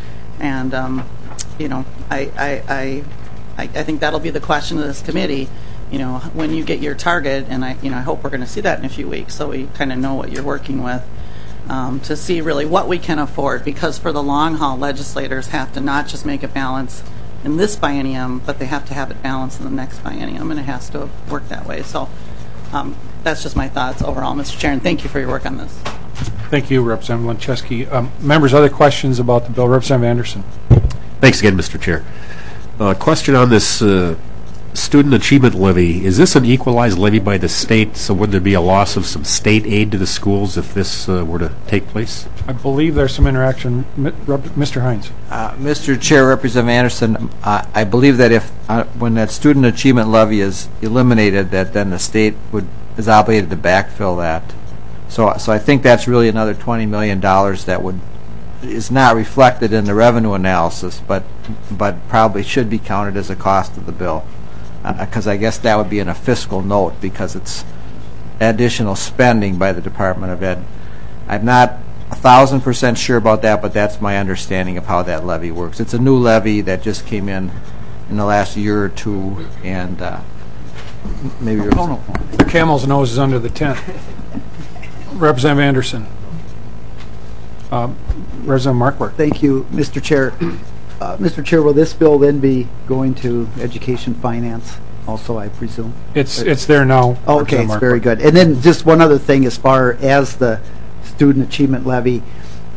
I think that'll be the question of this committee, when you get your target, and I hope we're going to see that in a few weeks, so we kind of know what you're working with, to see really what we can afford, because for the long haul, legislators have to not just make a balance in this biennium, but they have to have it balanced in the next biennium, and it has to work that way. So that's just my thoughts overall, Mr. Chair, and thank you for your work on this. Thank you, Representative Lenczewski. Members, other questions about the bill? Representative Anderson. Thanks again, Mr. Chair. Question on this student achievement levy. Is this an equalized levy by the state, so would there be a loss of some state aid to the schools if this were to take place? I believe there's some interaction. Mr. Hines. Mr. Chair, Representative Anderson, I believe that if when that student achievement levy is eliminated, that then the state is obligated to backfill that. So I think that's really another $20 million that is not reflected in the revenue analysis, but probably should be counted as a cost of the bill, because I guess that would be in a fiscal note because it's additional spending by the Department of Ed. I'm not 1,000% sure about that, but that's my understanding of how that levy works. It's a new levy that just came in the last year or two, and maybe the camel's nose is under the tent. Representative Anderson. Representative Markworth. Thank you, Mr. Chair. Mr. Chair, will this bill then be going to Education Finance also, I presume? It's there now. Oh, okay, it's very good. And then just one other thing as far as the student achievement levy,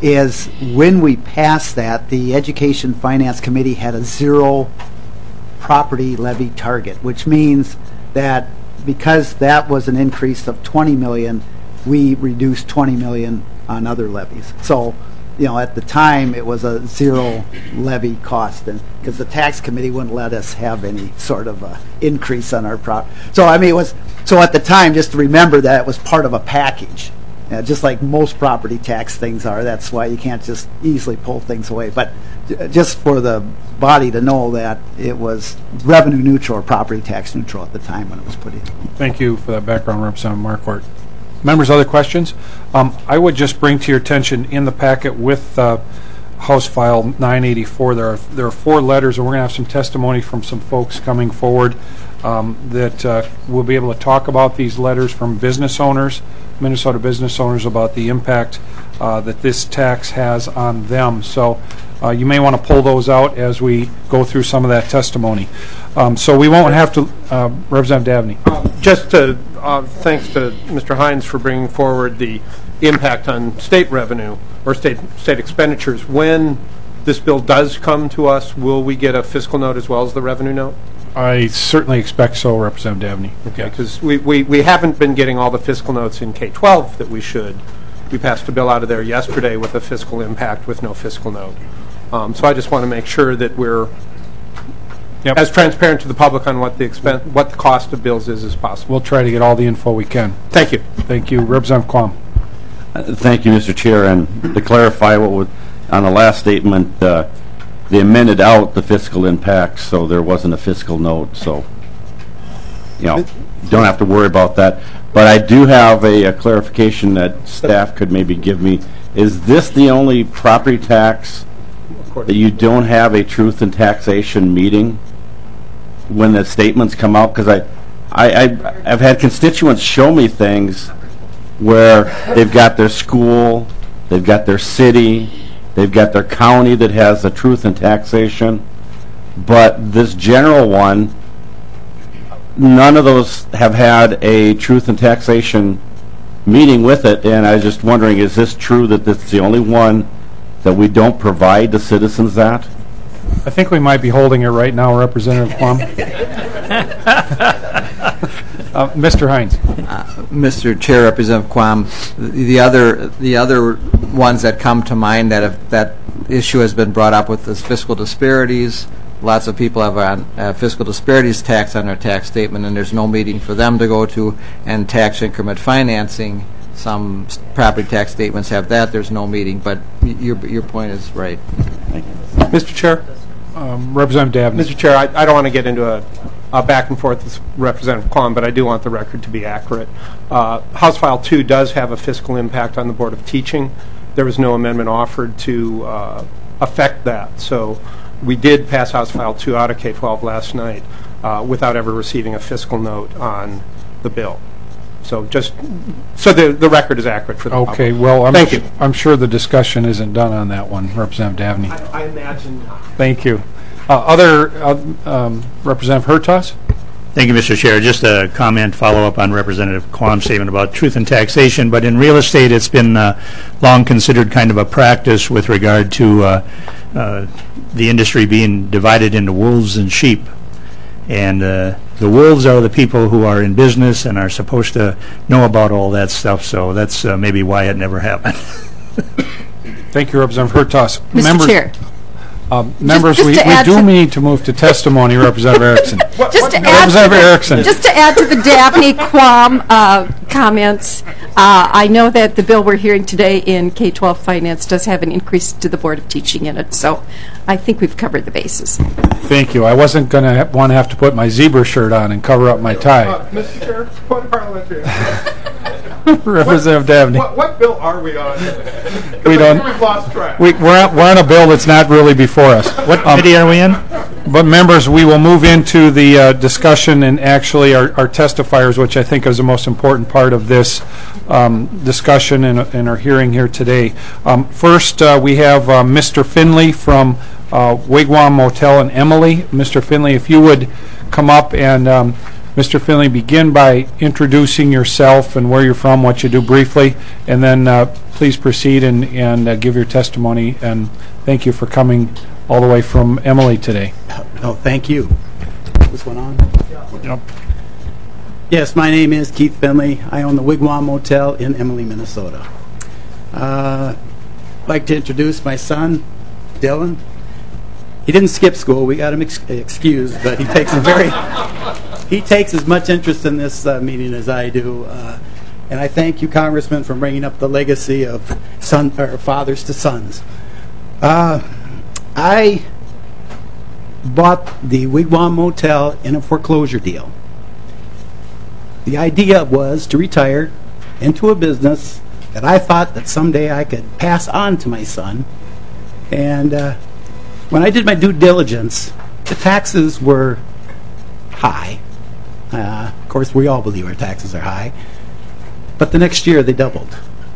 is when we passed that, the Education Finance Committee had a 0 property levy target, which means that because that was an increase of 20 million, we reduced 20 million on other levies. So, at the time, it was a 0 levy cost, and because the tax committee wouldn't let us have any sort of increase on our property. So, at the time, just to remember that it was part of a package, just like most property tax things are. That's why you can't just easily pull things away. But just for the body to know that it was revenue neutral or property tax neutral at the time when it was put in. Thank you for that background, Representative Marquardt. Members, other questions? I would just bring to your attention in the packet with House File 984, there are 4 letters, and we're going to have some testimony from some folks coming forward that we'll be able to talk about these letters from business owners, Minnesota business owners, about the impact that this tax has on them. So you may want to pull those out as we go through some of that testimony. So we won't have to, Representative Dabney. Just to, thanks to Mr. Hines for bringing forward the impact on state revenue or state expenditures. When this bill does come to us, will we get a fiscal note as well as the revenue note? I certainly expect so, Representative Dabney. Okay, because we haven't been getting all the fiscal notes in K-12 that we should. We passed a bill out of there yesterday with a fiscal impact with no fiscal note. So I just want to make sure that we're as transparent to the public on what the cost of bills is as possible. We'll try to get all the info we can. Thank you. Thank you. Representative Quam. Thank you, Mr. Chair. And to clarify what was on the last statement, they amended out the fiscal impact, so there wasn't a fiscal note. So, don't have to worry about that. But I do have a clarification that staff could maybe give me. Is this the only property tax that you don't have a truth and taxation meeting when the statements come out? Because I've had constituents show me things where they've got their school, they've got their city, they've got their county that has the truth and taxation, but this general one, none of those have had a truth and taxation meeting with it, and I was just wondering, is this true that this is the only one that we don't provide the citizens that? I think we might be holding it right now, Representative Quam. Mr. Hines. Mr. Chair, Representative Quam, the other ones that come to mind that issue has been brought up with is fiscal disparities. Lots of people have a fiscal disparities tax on their tax statement, and there's no meeting for them to go to. And tax increment financing, some property tax statements have that. There's no meeting, but your point is right. Thank you. Mr. Chair. Representative Dabney. Mr. Chair, I don't want to get into a back and forth with Representative Quam, but I do want the record to be accurate. House File 2 does have a fiscal impact on the Board of Teaching. There was no amendment offered to affect that. So we did pass House File 2 out of K-12 last night without ever receiving a fiscal note on the bill. So just so the record is accurate for the public. Okay, well, thank you. I'm sure the discussion isn't done on that one, Representative Dabney. I imagine not. Thank you. Representative Hertaus? Thank you, Mr. Chair. Just a comment, follow-up on Representative Quam's statement about truth and taxation. But in real estate, it's been long considered kind of a practice with regard to the industry being divided into wolves and sheep. And the wolves are the people who are in business and are supposed to know about all that stuff. So that's maybe why it never happened. Thank you, Representative Hertaus. Mr. Chair. Members, we do need to move to testimony, Representative Erickson. Just to add to the Dabney Quam comments, I know that the bill we're hearing today in K-12 finance does have an increase to the Board of Teaching in it, so I think we've covered the bases. Thank you. I wasn't going to want to have to put my zebra shirt on and cover up my tie. Mr. Chair, point of parliamentary. Representative Dabney. What bill are we on? We don't. We've lost track. We're on a bill that's not really before us. What committee are we in? But members, we will move into the discussion and actually our testifiers, which I think is the most important part of this discussion and our hearing here today. First, we have Mr. Finley from Wigwam Motel and Emily. Mr. Finley, if you would come up and Mr. Finley, begin by introducing yourself and where you're from, what you do briefly, and then please proceed and give your testimony. And thank you for coming all the way from Emily today. Oh, thank you. Is this one on? Yep. Yes, my name is Keith Finley. I own the Wigwam Motel in Emily, Minnesota. I'd like to introduce my son, Dylan. He didn't skip school. We got him excused, but he takes as much interest in this meeting as I do. And I thank you, Congressman, for bringing up the legacy of fathers to sons. I bought the Wigwam Motel in a foreclosure deal. The idea was to retire into a business that I thought that someday I could pass on to my son. And when I did my due diligence, the taxes were high. Of course, we all believe our taxes are high. But the next year, they doubled.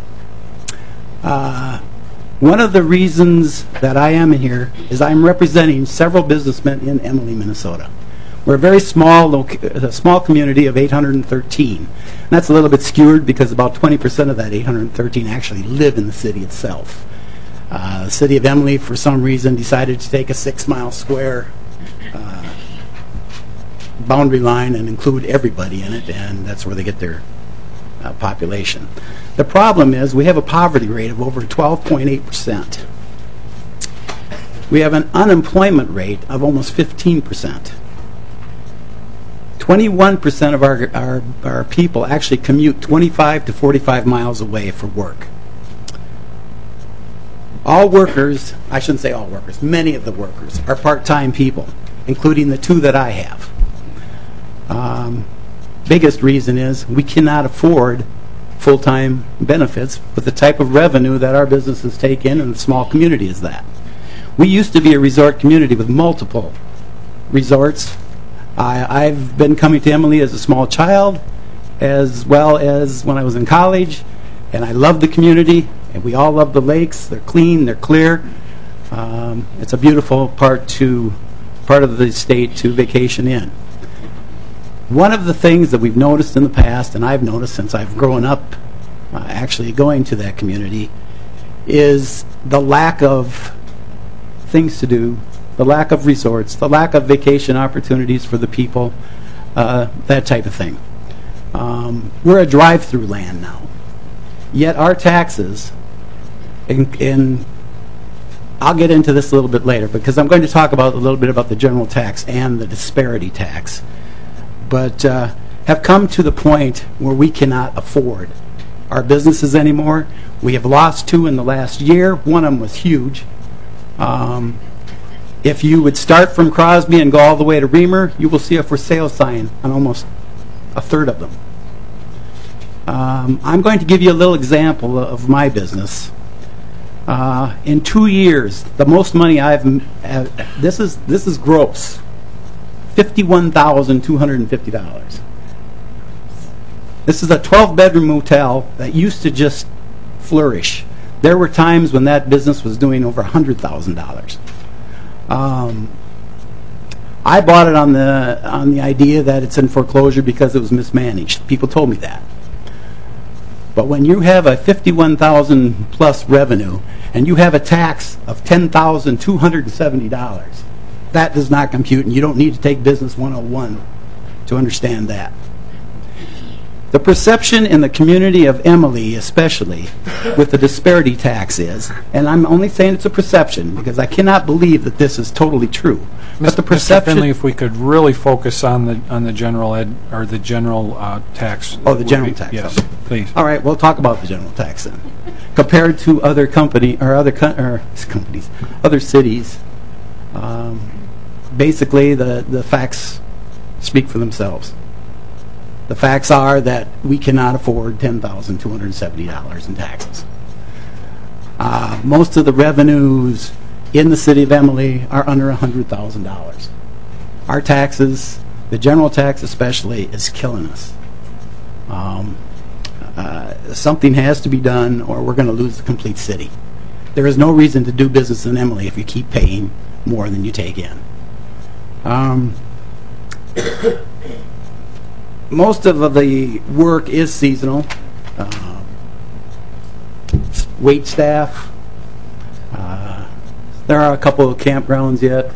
One of the reasons that I am here is I'm representing several businessmen in Emily, Minnesota. We're a very small community of 813. And that's a little bit skewed because about 20% of that 813 actually live in the city itself. The city of Emily, for some reason, decided to take a 6-mile square boundary line and include everybody in it, and that's where they get their population. The problem is we have a poverty rate of over 12.8%. We have an unemployment rate of almost 15%. 21% of our people actually commute 25 to 45 miles away for work. All workers, I shouldn't say all workers, many of the workers are part-time people, including the 2 that I have. Biggest reason is we cannot afford full-time benefits with the type of revenue that our businesses take in, and a small community is that. We used to be a resort community with multiple resorts. I've been coming to Emily as a small child, as well as when I was in college, and I love the community, and we all love the lakes. They're clean, they're clear. It's a beautiful part of the state to vacation in. One of the things that we've noticed in the past, and I've noticed since I've grown up actually going to that community, is the lack of things to do, the lack of resorts, the lack of vacation opportunities for the people, that type of thing. We're a drive-through land now. Yet our taxes, and I'll get into this a little bit later because I'm going to talk a little bit about the general tax and the disparity tax, but have come to the point where we cannot afford our businesses anymore. We have lost 2 in the last year. One of them was huge. If you would start from Crosby and go all the way to Reamer, you will see a for sale sign on almost a third of them. I'm going to give you a little example of my business. In 2 years, the most money this is gross, $51,250. This is a 12-bedroom motel that used to just flourish. There were times when that business was doing over $100,000. I bought it on the idea that it's in foreclosure because it was mismanaged. People told me that. But when you have a $51,000 plus revenue and you have a tax of $10,270, that does not compute, and you don't need to take Business 101 to understand that. The perception in the community of Emily, especially with the disparity tax is, and I'm only saying it's a perception because I cannot believe that this is totally true. But the perception. Mr. Finley, if we could really focus on the general tax. Oh, the general tax. Yes, please. All right, we'll talk about the general tax then. Compared to other other cities, basically the facts speak for themselves. The facts are that we cannot afford $10,270 in taxes. Most of the revenues in the city of Emily are under $100,000. Our taxes, the general tax especially, is killing us. Something has to be done or we're going to lose the complete city. There is no reason to do business in Emily if you keep paying more than you take in. most of the work is seasonal. Wait staff. There are a couple of campgrounds yet,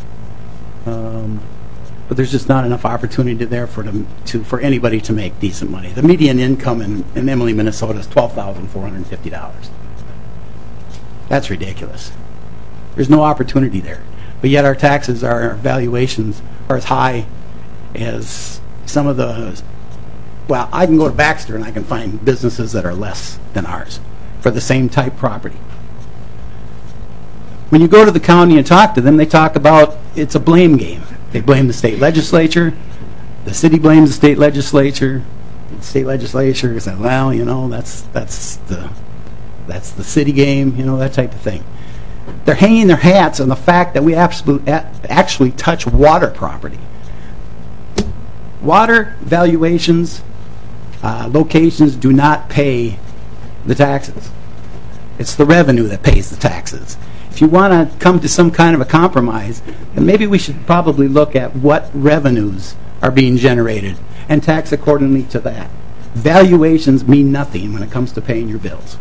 but there's just not enough opportunity there for anybody to make decent money. The median income in Emily, Minnesota is $12,450. That's ridiculous. There's no opportunity there. But yet our taxes, our valuations are as high as some of the, well, I can go to Baxter and I can find businesses that are less than ours for the same type property. When you go to the county and talk to them, they talk about it's a blame game. They blame the state legislature. The city blames the state legislature. The state legislature says, well, you know, that's the city game, you know, that type of thing. They're hanging their hats on the fact that we actually touch water property. Water valuations, locations do not pay the taxes. It's the revenue that pays the taxes. If you want to come to some kind of a compromise, then maybe we should probably look at what revenues are being generated and tax accordingly to that. Valuations mean nothing when it comes to paying your bills.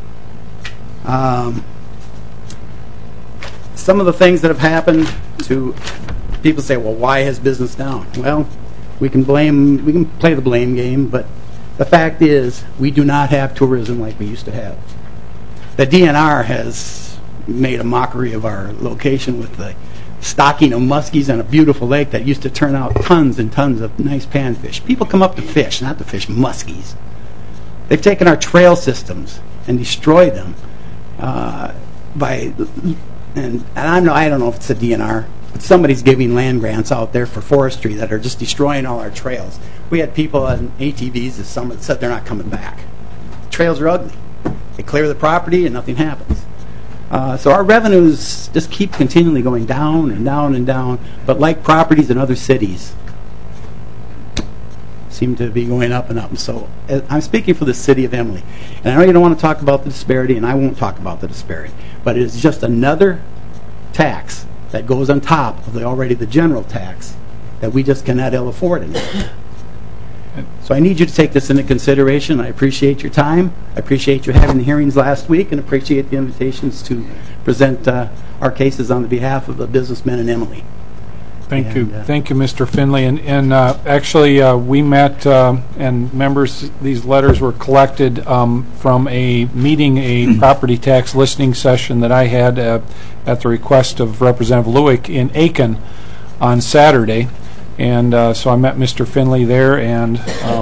Some of the things that have happened to people say, well, why has business down? Well, we can play the blame game, but the fact is we do not have tourism like we used to have. The DNR has made a mockery of our location with the stocking of muskies on a beautiful lake that used to turn out tons and tons of nice panfish. People come up to fish, not to fish muskies. They've taken our trail systems and destroyed them and I don't know if it's the DNR, but somebody's giving land grants out there for forestry that are just destroying all our trails. We had people on ATVs this summer that said they're not coming back. Trails are ugly. They clear the property and nothing happens. So our revenues just keep continually going down and down and down, but like properties in other cities, seem to be going up and up. So I'm speaking for the city of Emily. And I know you don't want to talk about the disparity, and I won't talk about the disparity, but it is just another tax that goes on top of the general tax that we just cannot ill afford anymore. So I need you to take this into consideration. I appreciate your time. I appreciate you having the hearings last week and appreciate the invitations to present our cases on the behalf of the businessmen in Emily. Thank you. Thank you, Mr. Finley. And actually, we met, and members, these letters were collected from a meeting, a property tax listening session that I had at the request of Representative Lewick in Aiken on Saturday. And so I met Mr. Finley there, and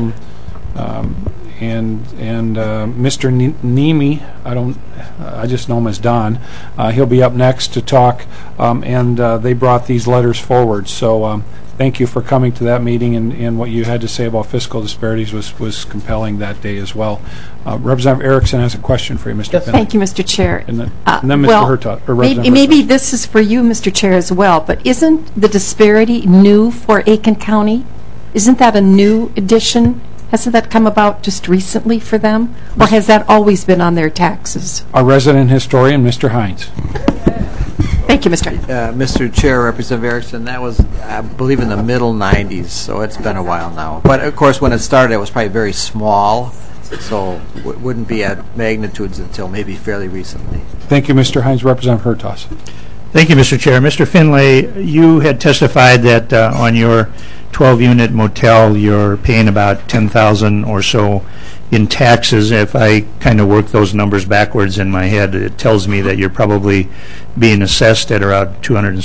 Mr. Nemi. I just know him as Don. He'll be up next to talk, and they brought these letters forward. So thank you for coming to that meeting, and what you had to say about fiscal disparities was compelling that day as well. Representative Erickson has a question for you, Mr. Finley. Thank you, Mr. Chair. And then Mr. Hertaus, or Representative maybe this is for you, Mr. Chair, as well, but isn't the disparity new for Aiken County? Isn't that a new addition? Hasn't that come about just recently for them? Or has that always been on their taxes? Our resident historian, Mr. Hines. Thank you, Mr. Mr. Chair, Representative Erickson, that was, I believe, in the middle 90s, so it's been a while now. But, of course, when it started, it was probably very small, so it wouldn't be at magnitudes until maybe fairly recently. Thank you, Mr. Hines. Representative Hertaus. Thank you, Mr. Chair. Mr. Finley, you had testified that on your 12-unit motel, you're paying about $10,000 or so in taxes. If I kind of work those numbers backwards in my head, it tells me that you're probably being assessed at around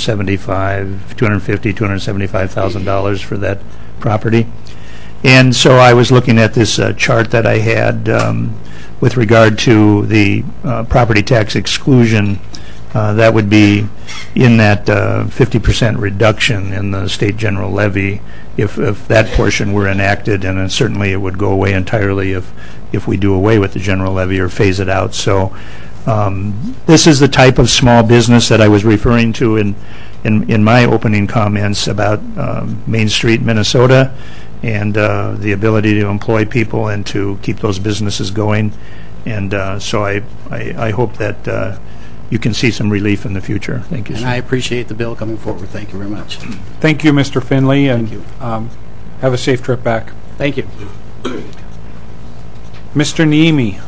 $275,000 for that property. And so I was looking at this chart that I had with regard to the property tax exclusion. That would be in that 50% reduction in the state general levy if that portion were enacted, and certainly it would go away entirely if we do away with the general levy or phase it out. So this is the type of small business that I was referring to in my opening comments about Main Street, Minnesota, and the ability to employ people and to keep those businesses going. And so I hope that you can see some relief in the future. Thank you, sir. And I appreciate the bill coming forward. Thank you very much. Thank you, Mr. Finley, and have a safe trip back. Thank you. Mr. Niemi.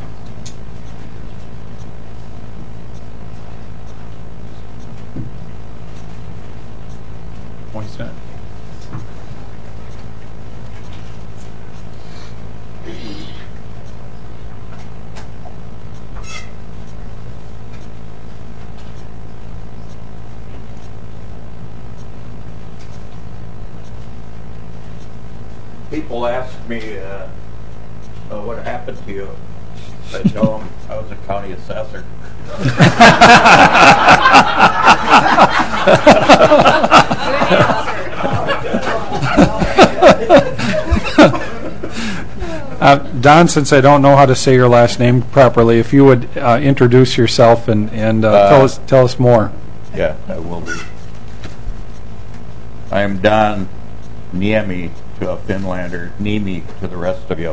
People ask me what happened to you. I tell them I was a county assessor. Don, since I don't know how to say your last name properly, if you would introduce yourself and tell us more. Yeah, I will be. I am Don Niemi to a Finlander, Niemi to the rest of you.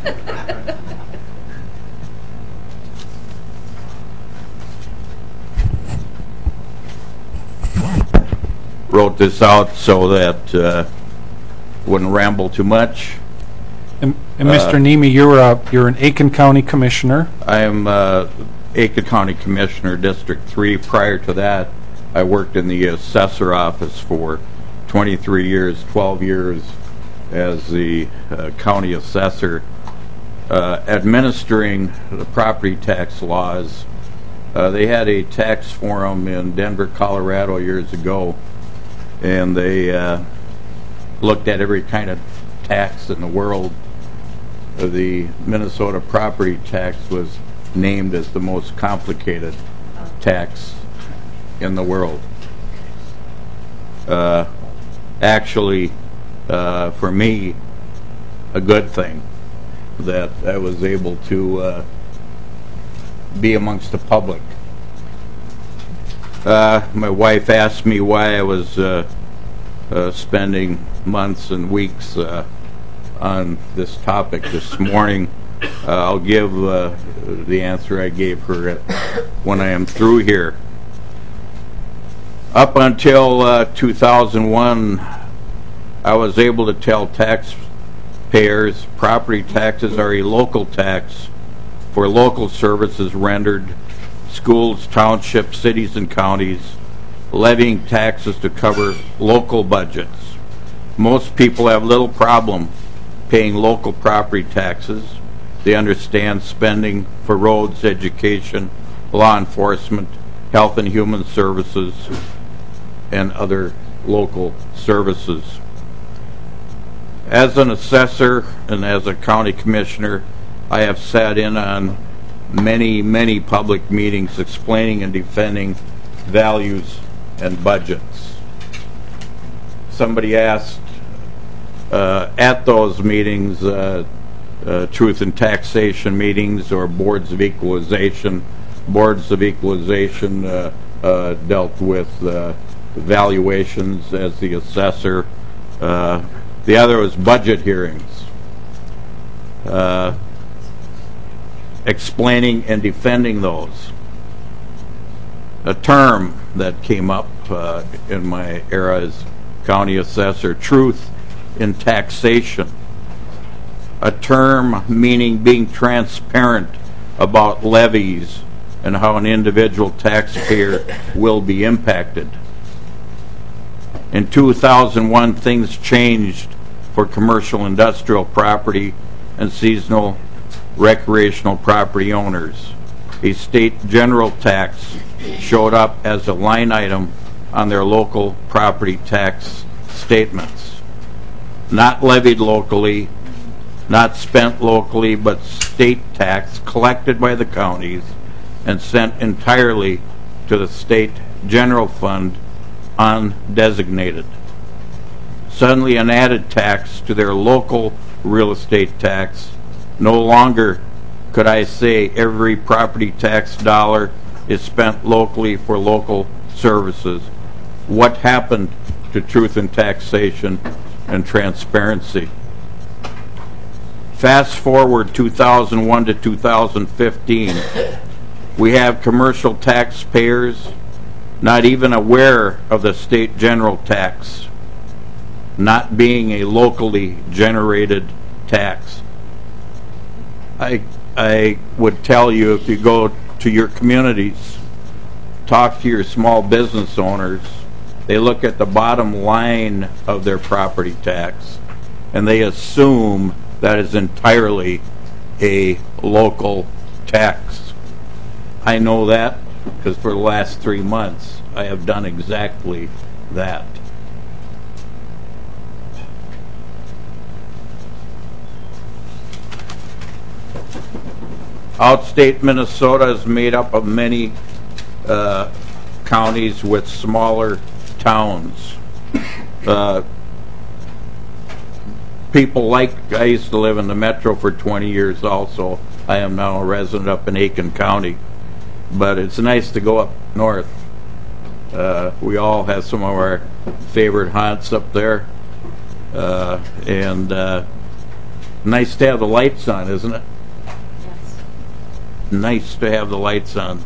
Wrote this out so that wouldn't ramble too much. And Mr. Niemi, you're an Aiken County Commissioner. I am Aiken County Commissioner, District 3. Prior to that, I worked in the assessor office for 23 years, 12 years as the county assessor, administering the property tax laws. They had a tax forum in Denver, Colorado years ago, and they looked at every kind of tax in the world. The Minnesota property tax was named as the most complicated tax in the world. Actually, for me, a good thing that I was able to be amongst the public. My wife asked me why I was spending months and weeks on this topic this morning. I'll give the answer I gave her when I am through here. Up until 2001, I was able to tell taxpayers property taxes are a local tax for local services rendered, schools, townships, cities, and counties, levying taxes to cover local budgets. Most people have little problem paying local property taxes. They understand spending for roads, education, law enforcement, health and human services, and other local services. As an assessor and as a county commissioner, I have sat in on many, many public meetings explaining and defending values and budgets. Somebody asked at those meetings, truth and taxation meetings or boards of equalization. Boards of equalization dealt with valuations as the assessor. The other was budget hearings, explaining and defending those. A term that came up in my era as county assessor, truth in taxation. A term meaning being transparent about levies and how an individual taxpayer will be impacted. In 2001, things changed for commercial industrial property and seasonal recreational property owners. A state general tax showed up as a line item on their local property tax statements. Not levied locally, not spent locally, but state tax collected by the counties and sent entirely to the state general fund undesignated. Suddenly an added tax to their local real estate tax. No longer could I say every property tax dollar is spent locally for local services. What happened to truth in taxation and transparency? Fast forward 2001 to 2015, we have commercial taxpayers not even aware of the state general tax not being a locally generated tax. I would tell you, if you go to your communities, talk to your small business owners, they look at the bottom line of their property tax and they assume that is entirely a local tax. I know that because for the last 3 months I have done exactly that. Outstate Minnesota is made up of many counties with smaller towns. People like, I used to live in the metro for 20 years also. I am now a resident up in Aiken County. But it's nice to go up north. We all have some of our favorite haunts up there. And nice to have the lights on, isn't it? Nice to have the lights on.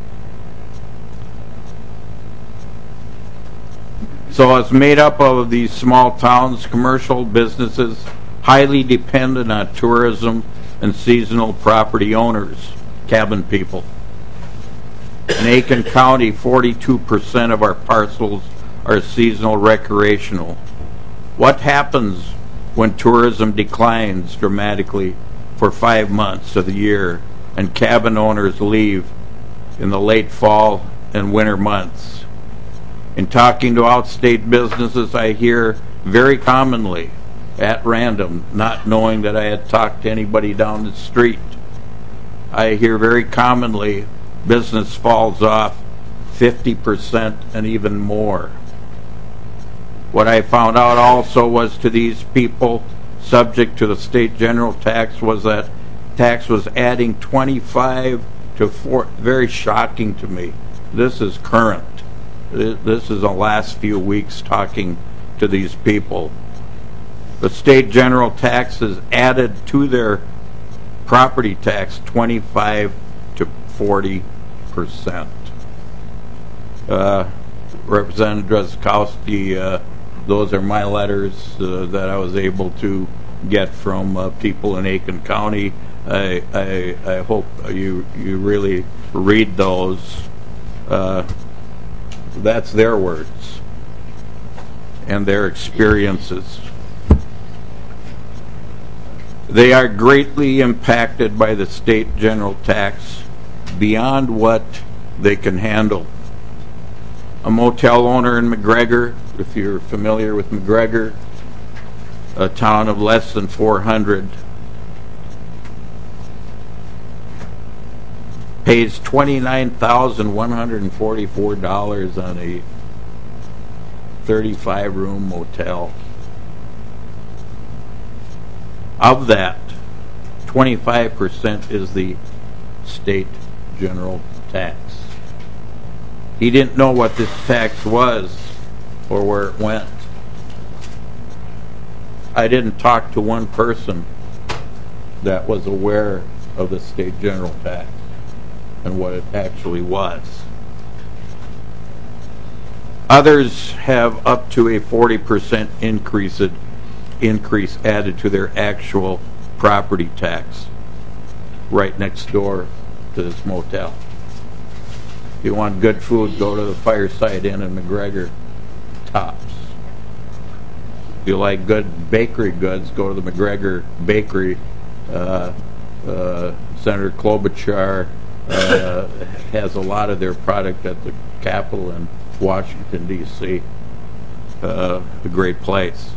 So it's made up of these small towns, commercial businesses, highly dependent on tourism and seasonal property owners, cabin people. In Aiken County, 42% of our parcels are seasonal recreational. What happens when tourism declines dramatically for 5 months of the year and cabin owners leave in the late fall and winter months? In talking to outstate businesses, I hear very commonly, at random, not knowing that I had talked to anybody down the street, I hear very commonly business falls off 50% and even more. What I found out also was to these people subject to the state general tax was that tax was adding 25 to 4, very shocking to me. This is current. This is the last few weeks talking to these people. The state general tax has added to their property tax 25 to 40%. Representative Drazkowski, those are my letters that I was able to get from people in Aiken County. I hope you really read those. That's their words and their experiences. They are greatly impacted by the state general tax beyond what they can handle. A motel owner in McGregor, if you're familiar with McGregor, a town of less than 400, pays $29,144 on a 35-room motel. Of that, 25% is the state general tax. He didn't know what this tax was or where it went. I didn't talk to one person that was aware of the state general tax and what it actually was. Others have up to a 40% increase added to their actual property tax right next door to this motel. If you want good food, go to the Fireside Inn in McGregor, tops. If you like good bakery goods, go to the McGregor Bakery. Senator Klobuchar has a lot of their product at the Capitol in Washington, D.C. A great place.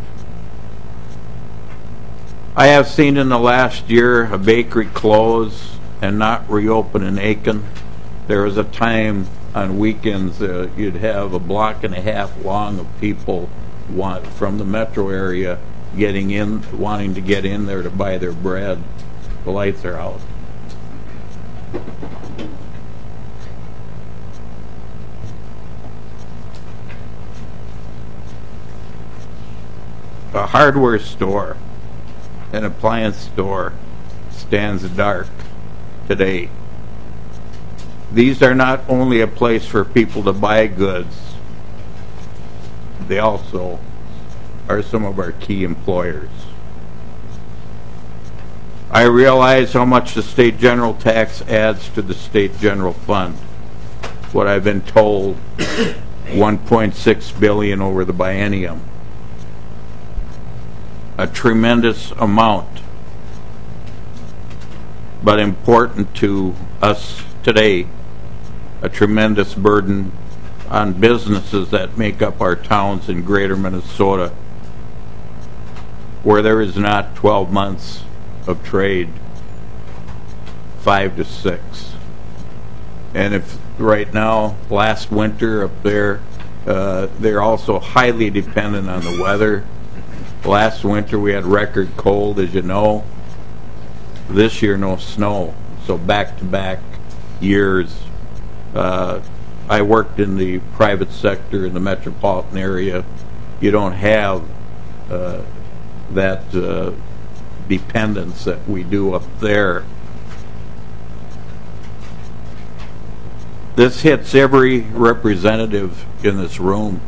I have seen in the last year a bakery close and not reopen in Aiken. There was a time on weekends you'd have a block and a half long of people from the metro area wanting to get in there to buy their bread. The lights are out. A hardware store, an appliance store, stands dark today. These are not only a place for people to buy goods, they also are some of our key employers. I realize how much the state general tax adds to the state general fund. What I've been told, $1.6 billion over the biennium. A tremendous amount, but important to us today, a tremendous burden on businesses that make up our towns in greater Minnesota, where there is not 12 months of trade, 5 to 6. And if right now, last winter up there, they're also highly dependent on the weather. Last winter we had record cold, as you know. This year no snow, so back-to-back years. I worked in the private sector in the metropolitan area. You don't have that dependence that we do up there. This hits every representative in this room.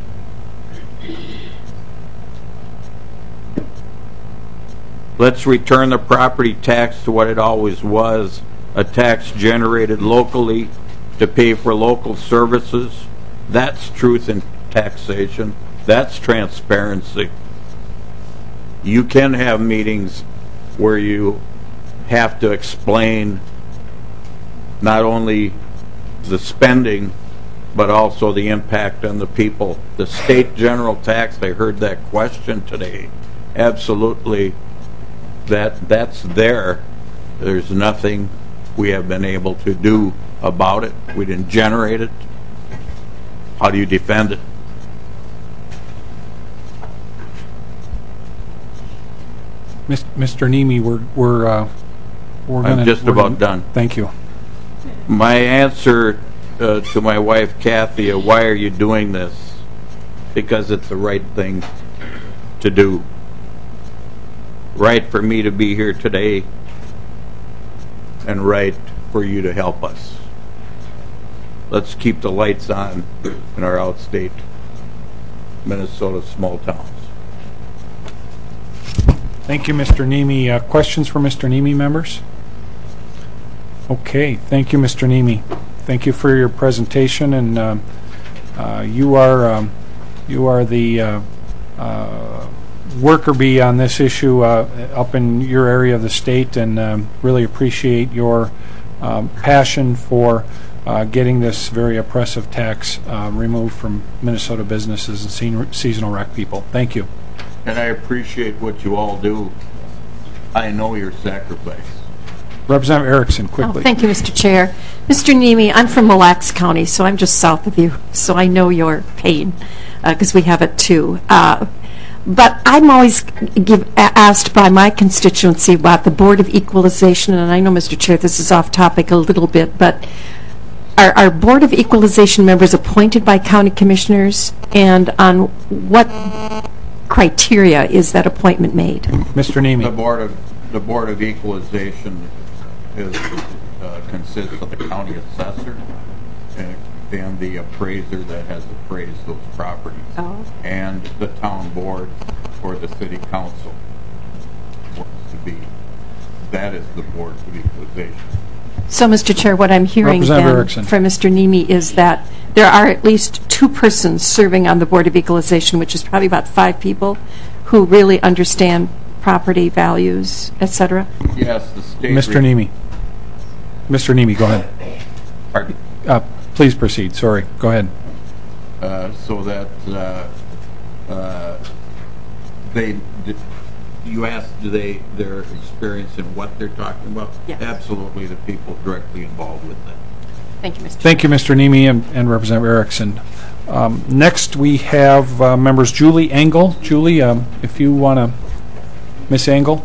Let's return the property tax to what it always was, a tax generated locally to pay for local services. That's truth in taxation. That's transparency. You can have meetings where you have to explain not only the spending, but also the impact on the people. The state general tax, I heard that question today. Absolutely, that's there. There's nothing we have been able to do about it. We didn't generate it. How do you defend it? Mr. Nemi, we're I'm just about done. Thank you. My answer to my wife, Kathy, why are you doing this? Because it's the right thing to do. Right for me to be here today, and right for you to help us. Let's keep the lights on in our outstate Minnesota small towns. Thank you, Mr. Nemi. Questions for Mr. Nemi, members? Okay, thank you, Mr. Nemi. Thank you for your presentation, and you are the worker bee on this issue up in your area of the state, and really appreciate your passion for getting this very oppressive tax removed from Minnesota businesses and seasonal rec people. Thank you. And I appreciate what you all do. I know your sacrifice. Representative Erickson, quickly. Oh, thank you, Mr. Chair. Mr. Nemi, I'm from Mille Lacs County, so I'm just south of you, so I know your pain, because we have it too. But I'm always asked by my constituency about the Board of Equalization, and I know, Mr. Chair, this is off topic a little bit, but are Board of Equalization members appointed by county commissioners, and on what criteria is that appointment made? Mr. Nemi. The Board of Equalization consists of the county assessor and the appraiser that has appraised those properties, and the town board or the city council wants to be. That is the Board of Equalization. So, Mr. Chair, what I'm hearing then from Mr. Nemi is that there are at least 2 persons serving on the Board of Equalization, which is probably about 5 people, who really understand property values, etc. Yes, the state. Mr. Nemi. Mr. Nemi, go ahead. Pardon? Please proceed. Sorry. Go ahead. So that you asked, their experience in what they're talking about? Yes. Absolutely, the people directly involved with that. Thank you, Mr. Chair. Thank you, Mr. Nemi and Representative Erickson. Next, we have members Julie Engel. Julie, if you want to, Miss Engel.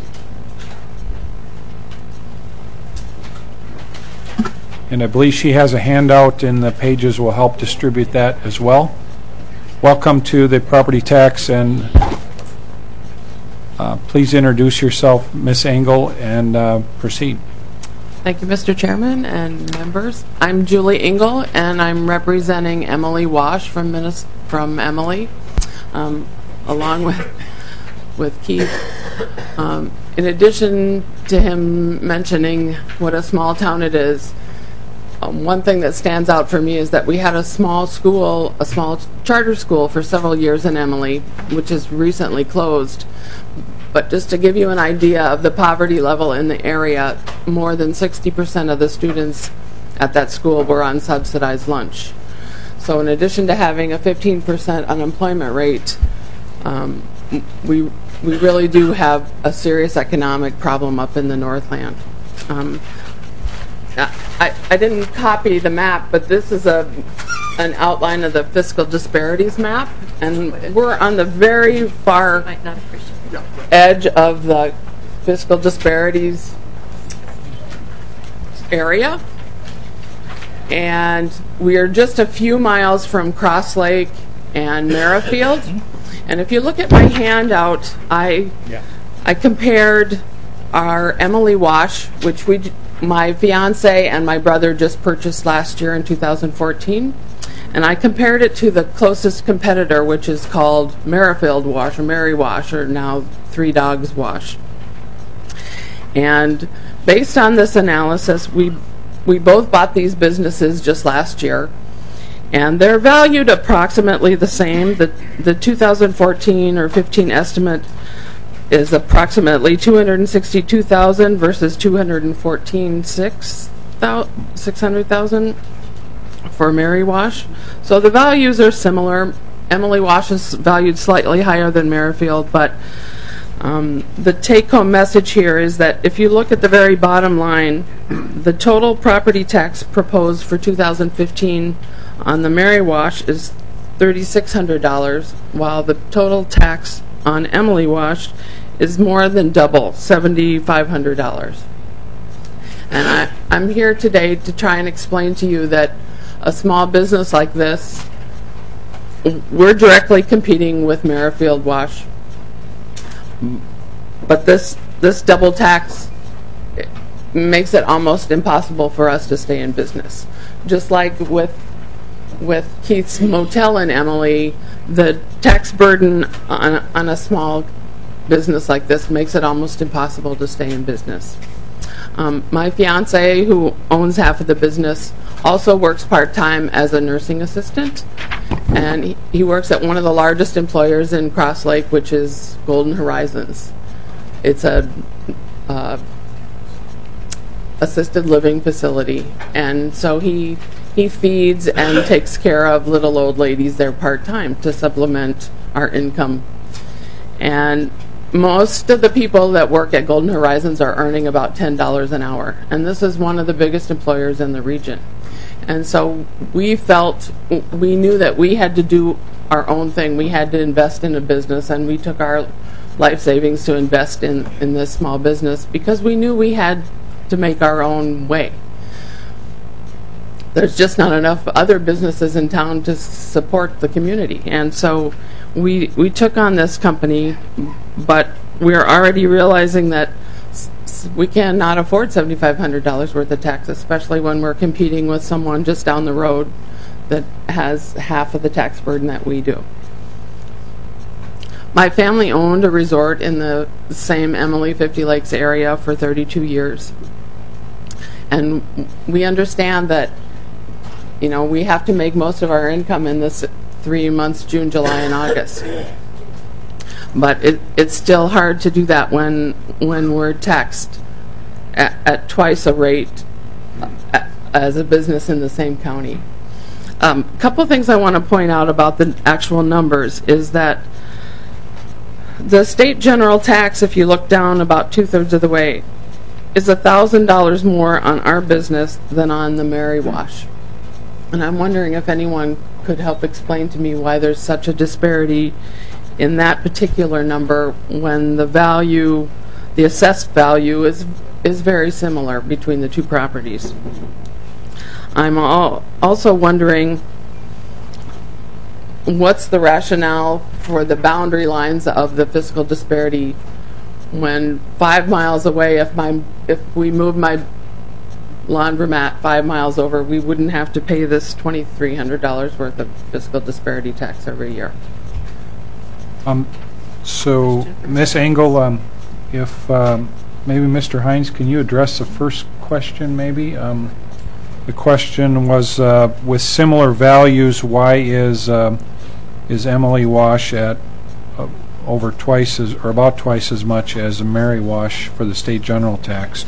And I believe she has a handout, and the pages will help distribute that as well. Welcome to the property tax, and please introduce yourself, Miss Engel, and proceed. Thank you, Mr. Chairman and members. I'm Julie Engel, and I'm representing Emily Wash from Emily, along with Keith In addition to him mentioning what a small town it is, one thing that stands out for me is that we had a small school, a small charter school for several years in Emily, which is recently closed. But just to give you an idea of the poverty level in the area, more than 60% of the students at that school were on subsidized lunch. So in addition to having a 15% unemployment rate, we really do have a serious economic problem up in the Northland. I didn't copy the map, but this is an outline of the fiscal disparities map, and we're on the very far edge of the fiscal disparities area, and we are just a few miles from Cross Lake and Merrifield. And if you look at my handout, I compared our Emily Wash, which my fiance and my brother just purchased last year in 2014, and I compared it to the closest competitor, which is called Merrifield Wash, or Mary Wash, or now Three Dogs Wash. And based on this analysis, we both bought these businesses just last year, and they're valued approximately the same. The 2014 or 15 estimate is approximately $262,000 versus $214,600,000 for Mary Wash. So the values are similar. Emily Wash is valued slightly higher than Merrifield, but the take-home message here is that if you look at the very bottom line, the total property tax proposed for 2015 on the Mary Wash is $3,600, while the total tax on Emily Wash is more than double, $7,500. And I'm here today to try and explain to you that a small business like this, we're directly competing with Merrifield Wash. But this double tax makes it almost impossible for us to stay in business. Just like with Keith's Motel in Emily, the tax burden on a small business like this makes it almost impossible to stay in business. My fiance, who owns half of the business, also works part-time as a nursing assistant, and he works at one of the largest employers in Cross Lake, which is Golden Horizons. It's a assisted living facility, and so he feeds and takes care of little old ladies there part-time to supplement our income. And most of the people that work at Golden Horizons are earning about $10 an hour, and this is one of the biggest employers in the region. And so we knew that we had to do our own thing. We had to invest in a business, and we took our life savings to invest in this small business because we knew we had to make our own way. There's just not enough other businesses in town to support the community. And so we took on this company, but we're already realizing that we cannot afford $7,500 worth of tax, especially when we're competing with someone just down the road that has half of the tax burden that we do. My family owned a resort in the same Emily 50 Lakes area for 32 years. And we understand that, we have to make most of our income in this 3 months, June, July, and August. But it's still hard to do that when we're taxed at twice a rate as a business in the same county. A couple things I want to point out about the actual numbers is that the state general tax, if you look down about 2/3 of the way, is $1,000 more on our business than on the Mary Wash. And I'm wondering if anyone could help explain to me why there's such a disparity in that particular number when the value, the assessed value, is very similar between the two properties. I'm also wondering what's the rationale for the boundary lines of the fiscal disparity when 5 miles away, if we move my laundromat 5 miles over, we wouldn't have to pay this $2,300 worth of fiscal disparity tax every year. So, Ms. Engel, if maybe Mr. Hines, can you address the first question maybe? The question was, with similar values, why is Emily Wash at over twice as, or about twice as much as a Mary Wash for the state general tax?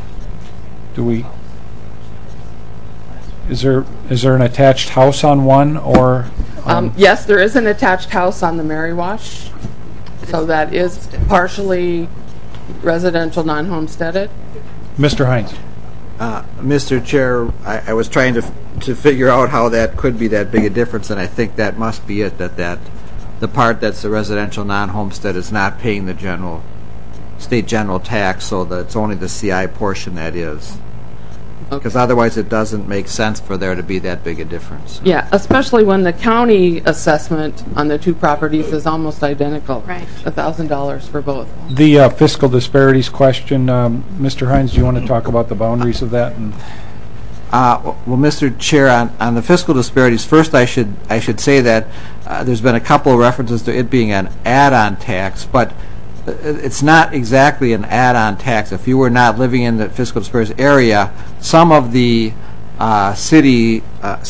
Is there an attached house on one, or? Yes, there is an attached house on the Mary Wash, so that is partially residential, non-homesteaded. Mr. Hines. Mr. Chair, I was trying to figure out how that could be that big a difference, and I think that must be it, that the part that's the residential non-homestead is not paying the state general tax, so that it's only the CI portion that is. Because otherwise it doesn't make sense for there to be that big a difference. Yeah, especially when the county assessment on the two properties is almost identical. Right. $1,000 for both. The fiscal disparities question, Mr. Hines, do you want to talk about the boundaries of that? Well, Mr. Chair, on the fiscal disparities, first I should say that there's been a couple of references to it being an add-on tax, but it's not exactly an add-on tax. If you were not living in the fiscal disparities area, some of the city's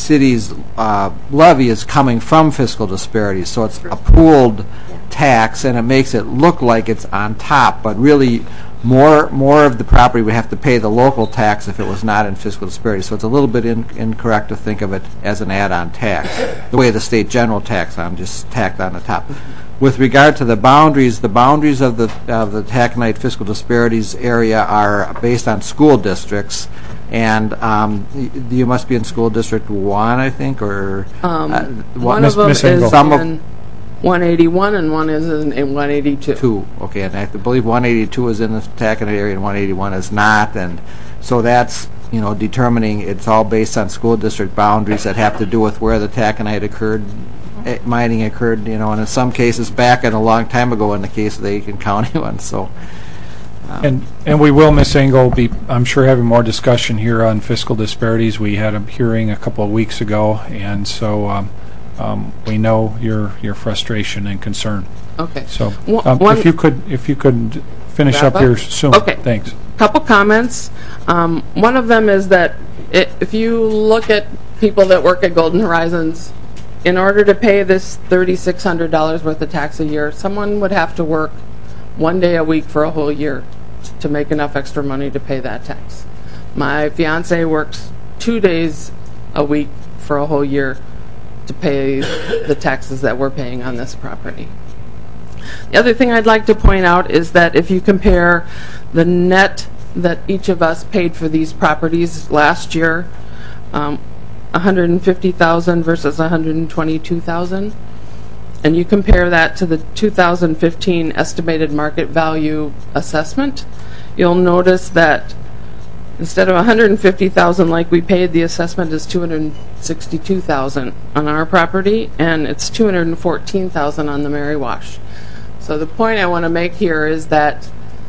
levy is coming from fiscal disparities, so it's a pooled tax, and it makes it look like it's on top, but really more of the property would have to pay the local tax if it was not in fiscal disparity. So it's a little bit incorrect to think of it as an add-on tax, the way the state general tax on just tacked on the top. With regard to the boundaries of the taconite fiscal disparities area are based on school districts, and you must be in school district 1, I think, or one of them is in 181 and one is in 182. Okay, and I believe 182 is in the taconite area and 181 is not, and so that's determining. It's all based on school district boundaries that have to do with where the taconite mining occurred, and in some cases back in a long time ago in the case of the Aiken County one. So, and we will, Ms. Engel, be, I'm sure, having more discussion here on fiscal disparities. We had a hearing a couple of weeks ago, and so we know your frustration and concern. Okay. So, if you could finish up here soon. Okay. Thanks. Couple comments. One of them is that if you look at people that work at Golden Horizons, in order to pay this $3,600 worth of tax a year, someone would have to work 1 day a week for a whole year to make enough extra money to pay that tax. My fiance works 2 days a week for a whole year to pay the taxes that we're paying on this property. The other thing I'd like to point out is that if you compare the net that each of us paid for these properties last year, $150,000 versus $122,000, and you compare that to the 2015 estimated market value assessment, you'll notice that instead of $150,000 like we paid, the assessment is $262,000 on our property, and it's $214,000 on the Mary Wash. So the point I want to make here is that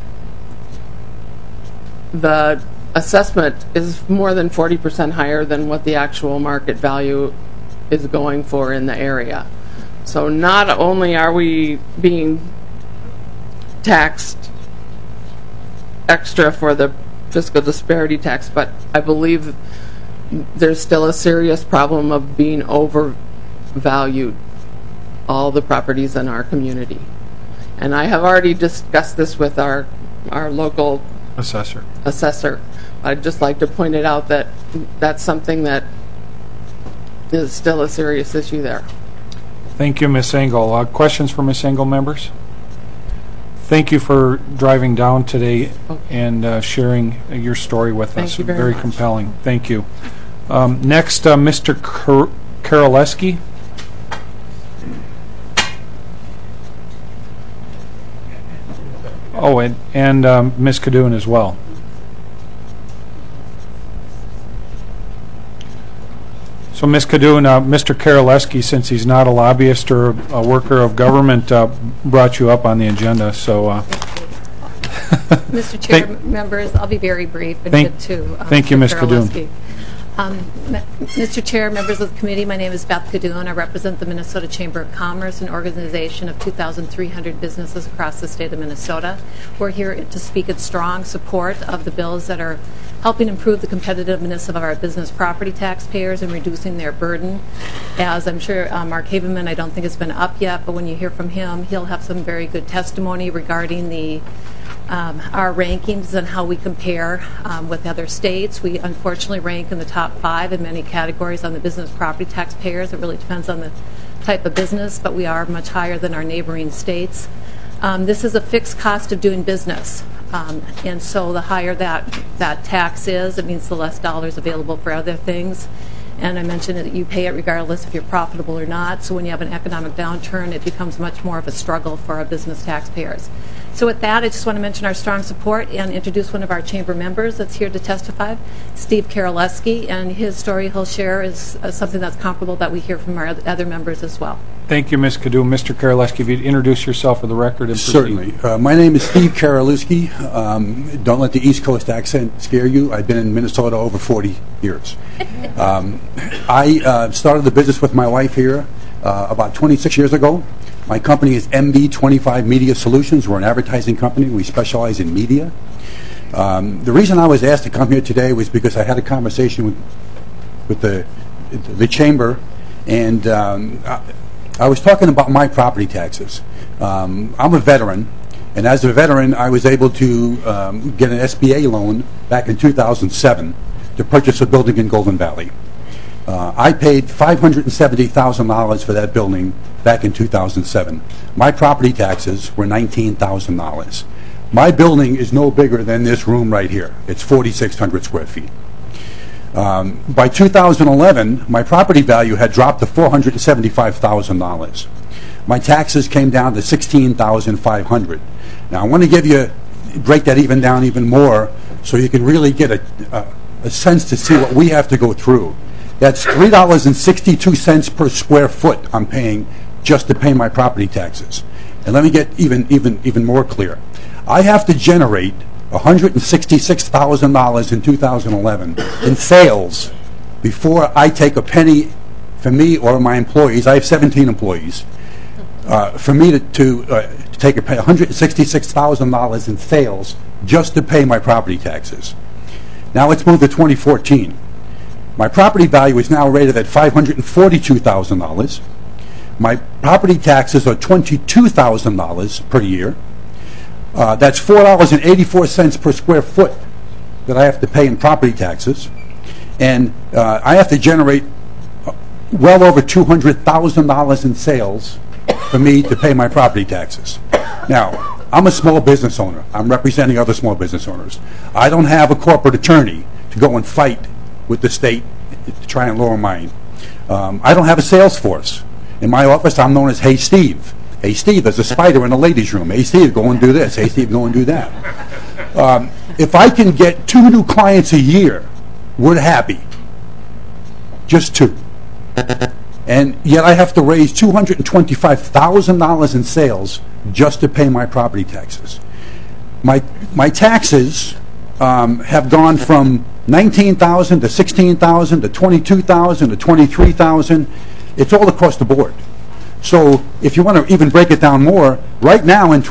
the assessment is more than 40% higher than what the actual market value is going for in the area. So not only are we being taxed extra for the fiscal disparity tax, but I believe there's still a serious problem of being overvalued, all the properties in our community. And I have already discussed this with our local assessor. I'd just like to point it out that that's something that is still a serious issue there. Thank you, Ms. Engel. Questions for Ms. Engel, members? Thank you for driving down today and sharing your story with us. Thank you very much. Compelling. Thank you. Next, Mr. Karaleski. Oh, and Ms. Kadoon as well. So, Ms. Kadoon, Mr. Karaleski, since he's not a lobbyist or a worker of government, brought you up on the agenda. So, Mr. Chair, members, I'll be very brief and good to thank you, Ms. Kadoon. Mr. Chair, members of the committee, my name is Beth Gadoon. I represent the Minnesota Chamber of Commerce, an organization of 2,300 businesses across the state of Minnesota. We're here to speak in strong support of the bills that are helping improve the competitiveness of our business property taxpayers and reducing their burden. As I'm sure Mark Havenman, I don't think has been up yet, but when you hear from him, he'll have some very good testimony regarding our rankings and how we compare with other states. We unfortunately rank in the top 5 in many categories on the business property taxpayers. It really depends on the type of business, but we are much higher than our neighboring states. This is a fixed cost of doing business, and so the higher that tax is, it means the less dollars available for other things. And I mentioned that you pay it regardless if you're profitable or not. So when you have an economic downturn, it becomes much more of a struggle for our business taxpayers. So with that, I just want to mention our strong support and introduce one of our chamber members that's here to testify, Steve Karaleski, and his story he'll share is something that's comparable that we hear from our other members as well. Thank you, Ms. Kadoum. Mr. Karaleski, if you'd introduce yourself for the record and proceed. Certainly. My name is Steve Karaleski. Don't let the East Coast accent scare you. I've been in Minnesota over 40 years. I started the business with my wife here about 26 years ago. My company is MB25 Media Solutions. We're an advertising company. We specialize in media. The reason I was asked to come here today was because I had a conversation with the chamber, and I was talking about my property taxes. I'm a veteran, and as a veteran, I was able to get an SBA loan back in 2007 to purchase a building in Golden Valley. I paid $570,000 for that building back in 2007. My property taxes were $19,000. My building is no bigger than this room right here. It's 4,600 square feet. By 2011, my property value had dropped to $475,000. My taxes came down to $16,500. Now I want to break that down even more so you can really get a sense to see what we have to go through. That's $3.62 per square foot I'm paying just to pay my property taxes. And let me get even more clear. I have to generate $166,000 in 2011 in sales before I take a penny for me or my employees. I have 17 employees. For me to take a $166,000 in sales just to pay my property taxes. Now let's move to 2014. My property value is now rated at $542,000. My property taxes are $22,000 per year. That's $4.84 per square foot that I have to pay in property taxes. And I have to generate well over $200,000 in sales for me to pay my property taxes. Now, I'm a small business owner. I'm representing other small business owners. I don't have a corporate attorney to go and fight with the state to try and lower mine. I don't have a sales force. In my office, I'm known as Hey Steve. Hey Steve, there's a spider in the ladies' room. Hey Steve, go and do this. Hey Steve, go and do that. If I can get 2 new clients a year, we're happy. Just 2. And yet I have to raise $225,000 in sales just to pay my property taxes. My taxes have gone from $19,000 to $16,000 to $22,000 to $23,000. It's all across the board. So if you want to even break it down more, right now in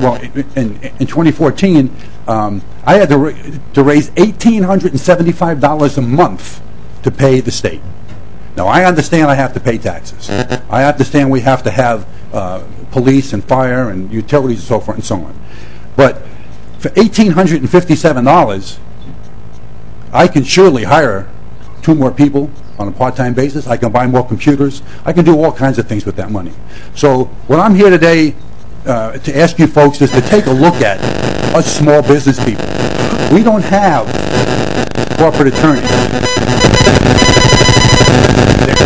2014, I had to raise $1,875 a month to pay the state. Now, I understand I have to pay taxes. I understand we have to have police and fire and utilities and so forth and so on. But for $1,857, I can surely hire 2 more people on a part-time basis. I can buy more computers. I can do all kinds of things with that money. So what I'm here today to ask you folks is to take a look at us small business people. We don't have corporate attorneys. They're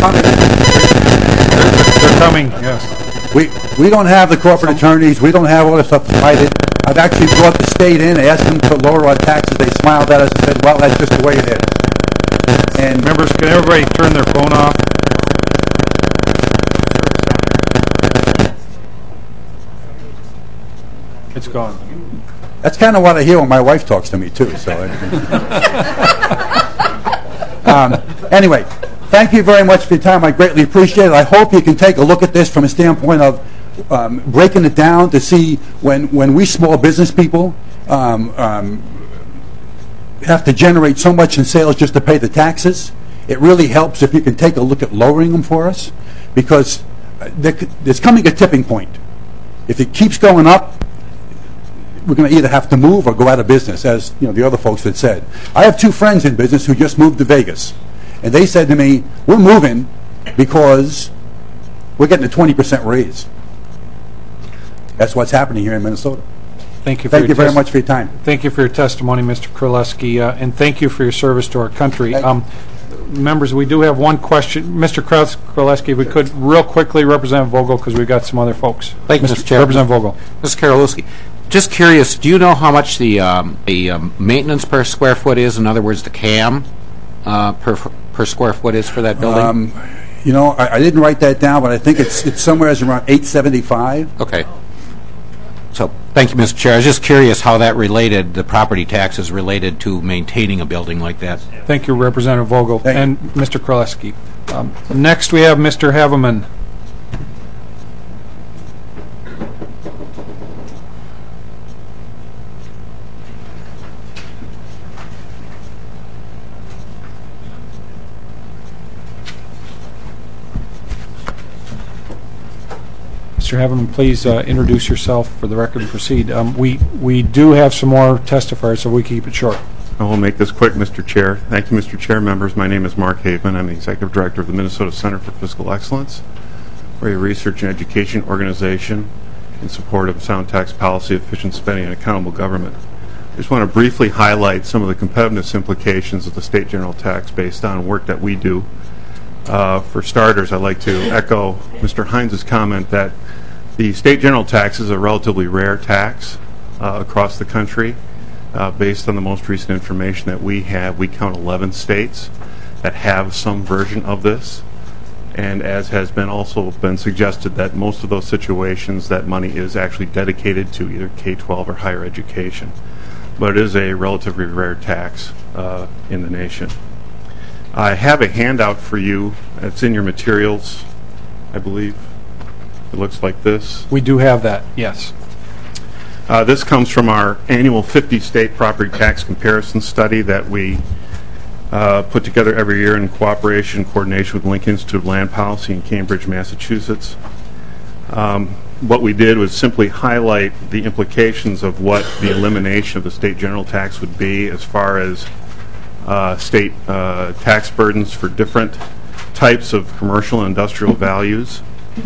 coming, yes. We don't have the corporate attorneys. We don't have all this stuff to fight it. I've actually brought the state in, asked them to lower our taxes. They smiled at us and said, well, that's just the way it is. And members, can everybody turn their phone off? It's gone. That's kind of what I hear when my wife talks to me, too. So, Anyway, thank you very much for your time. I greatly appreciate it. I hope you can take a look at this from a standpoint of breaking it down to see when we small business people have to generate so much in sales just to pay the taxes. It really helps if you can take a look at lowering them for us, because there's coming a tipping point. If it keeps going up, we're going to either have to move or go out of business, as the other folks had said. I have two friends in business who just moved to Vegas, and they said to me, "We're moving because we're getting a 20% raise." That's what's happening here in Minnesota. Thank you very much for your time. Thank you for your testimony, Mr. Kraleski, and thank you for your service to our country. Members, we do have one question. Mr. Kraleski, if we could real quickly, Representative Vogel, because we've got some other folks. Thank you, Mr. Chair. Representative Vogel. Mr. Kraleski, just curious, do you know how much the maintenance per square foot is? In other words, the CAM per square foot is for that building? I didn't write that down, but I think it's somewhere around $875. Okay. So, thank you, Mr. Chair. I was just curious how that related, the property taxes related to maintaining a building like that. Thank you, Representative Vogel. And Mr. Kraleski. Next, we have Mr. Haveman. Mr. Haveman, please introduce yourself for the record and proceed. We do have some more testifiers, so we keep it short. I will make this quick, Mr. Chair. Thank you, Mr. Chair. Members, my name is Mark Haveman. I'm the Executive Director of the Minnesota Center for Fiscal Excellence. We're a research and education organization in support of sound tax policy, efficient spending, and accountable government. I just want to briefly highlight some of the competitiveness implications of the state general tax based on work that we do. For starters, I'd like to echo Mr. Hines' comment that the state general tax is a relatively rare tax across the country. Based on the most recent information that we have, we count 11 states that have some version of this. And as has also been suggested, that most of those situations, that money is actually dedicated to either K-12 or higher education. But it is a relatively rare tax in the nation. I have a handout for you. It's in your materials, I believe. It looks like this. We do have that, yes. This comes from our annual 50-state property tax comparison study that we put together every year in cooperation and coordination with Lincoln Institute of Land Policy in Cambridge, Massachusetts. What we did was simply highlight the implications of what the elimination of the state general tax would be as far as state tax burdens for different types of commercial and industrial values.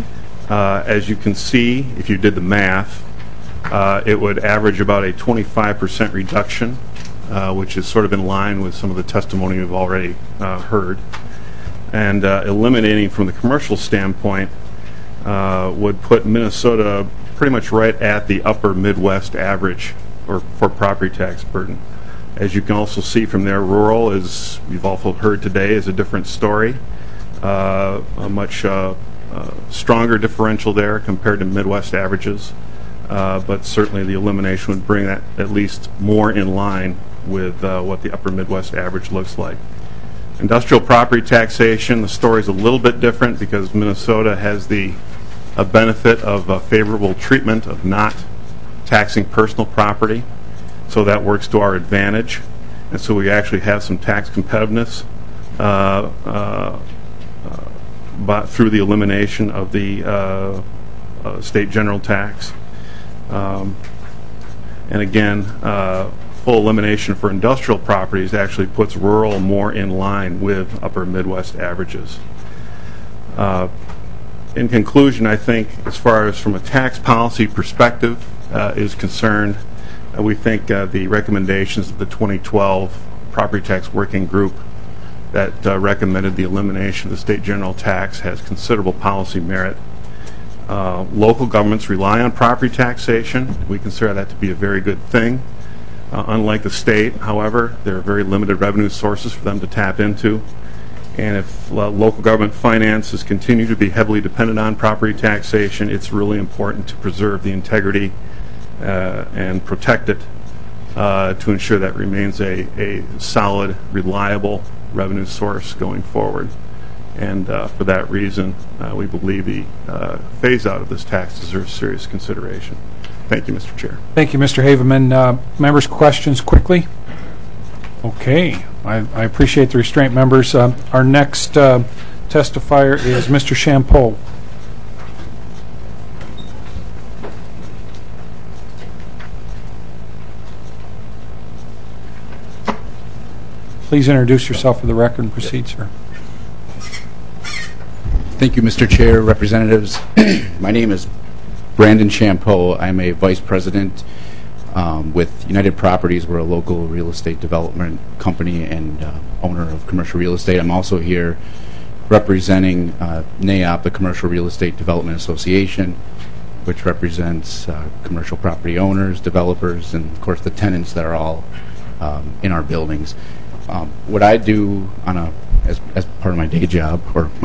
As you can see, if you did the math, it would average about a 25% reduction, which is sort of in line with some of the testimony we've already heard. And eliminating from the commercial standpoint would put Minnesota pretty much right at the upper Midwest average for property tax burden. As you can also see from there, rural, as you've also heard today, is a different story. A much stronger differential there compared to Midwest averages. But certainly the elimination would bring that at least more in line with what the upper Midwest average looks like. Industrial property taxation, the story is a little bit different because Minnesota has the benefit of favorable treatment of not taxing personal property, so that works to our advantage, and so we actually have some tax competitiveness through the elimination of the state general tax. And again, full elimination for industrial properties actually puts rural more in line with upper Midwest averages. In conclusion, I think as far as from a tax policy perspective is concerned, we think the recommendations of the 2012 Property Tax Working Group that recommended the elimination of the state general tax has considerable policy merit. Local governments rely on property taxation. We consider that to be a very good thing. Unlike the state, however, there are very limited revenue sources for them to tap into. And if local government finances continue to be heavily dependent on property taxation, it's really important to preserve the integrity and protect it to ensure that remains a solid, reliable revenue source going forward. And for that reason, we believe the phase-out of this tax deserves serious consideration. Thank you, Mr. Chair. Thank you, Mr. Haveman. Members, questions quickly? Okay. I appreciate the restraint, members. Our next testifier is Mr. Champeau. Please introduce yourself for the record and proceed, sir. Thank you, Mr. Chair, representatives. My name is Brandon Champeau. I'm a vice president with United Properties. We're a local real estate development company and owner of commercial real estate. I'm also here representing NAIOP, the Commercial Real Estate Development Association, which represents commercial property owners, developers, and of course the tenants that are all in our buildings. What I do as part of my day job,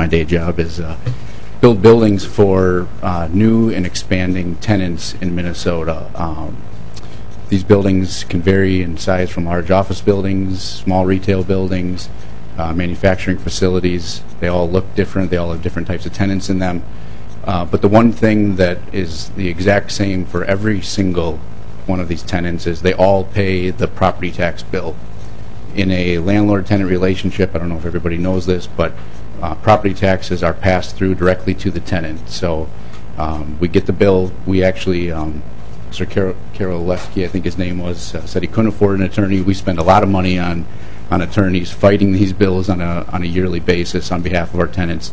is build buildings for new and expanding tenants in Minnesota. These buildings can vary in size from large office buildings, small retail buildings, manufacturing facilities. They all look different. They all have different types of tenants in them. But the one thing that is the exact same for every single one of these tenants is they all pay the property tax bill. In a landlord-tenant relationship, I don't know if everybody knows this, but property taxes are passed through directly to the tenant. So we get the bill. We actually, Mr. Carol Lesky, I think his name was, said he couldn't afford an attorney. We spend a lot of money on attorneys fighting these bills on a yearly basis on behalf of our tenants.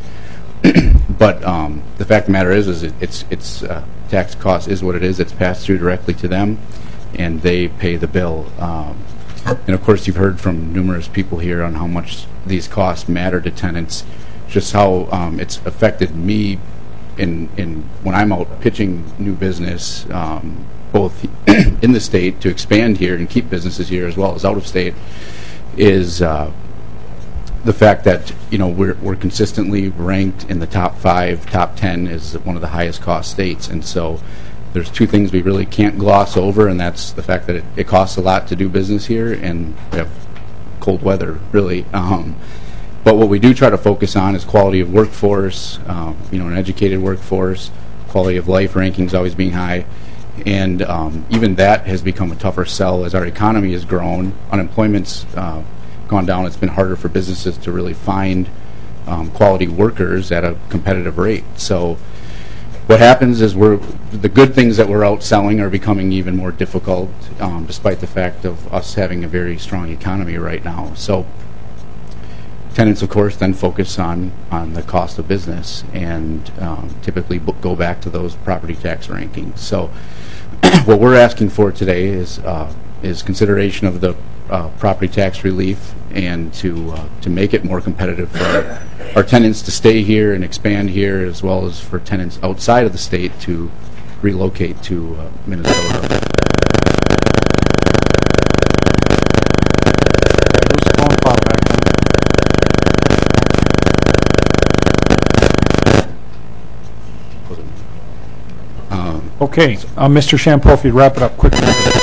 But the fact of the matter is it's tax cost is what it is. It's passed through directly to them, and they pay the bill. And of course, you've heard from numerous people here on how much these costs matter to tenants, just how it's affected me in when I'm out pitching new business, both in the state to expand here and keep businesses here as well as out of state, is the fact that we're consistently ranked in the top 5, top 10 is one of the highest cost states, and so. There's two things we really can't gloss over, and that's the fact that it costs a lot to do business here, and we have cold weather, really. But what we do try to focus on is quality of workforce, an educated workforce, quality of life rankings always being high, and even that has become a tougher sell as our economy has grown. Unemployment's gone down. It's been harder for businesses to really find quality workers at a competitive rate. So. What happens is the good things that we're out selling are becoming even more difficult, despite the fact of us having a very strong economy right now. So tenants, of course, then focus on the cost of business and typically go back to those property tax rankings. So what we're asking for today is consideration of the property tax relief and to make it more competitive for our tenants to stay here and expand here, as well as for tenants outside of the state to relocate to Minnesota. Okay, Mr. Champeau, if you'd wrap it up quickly.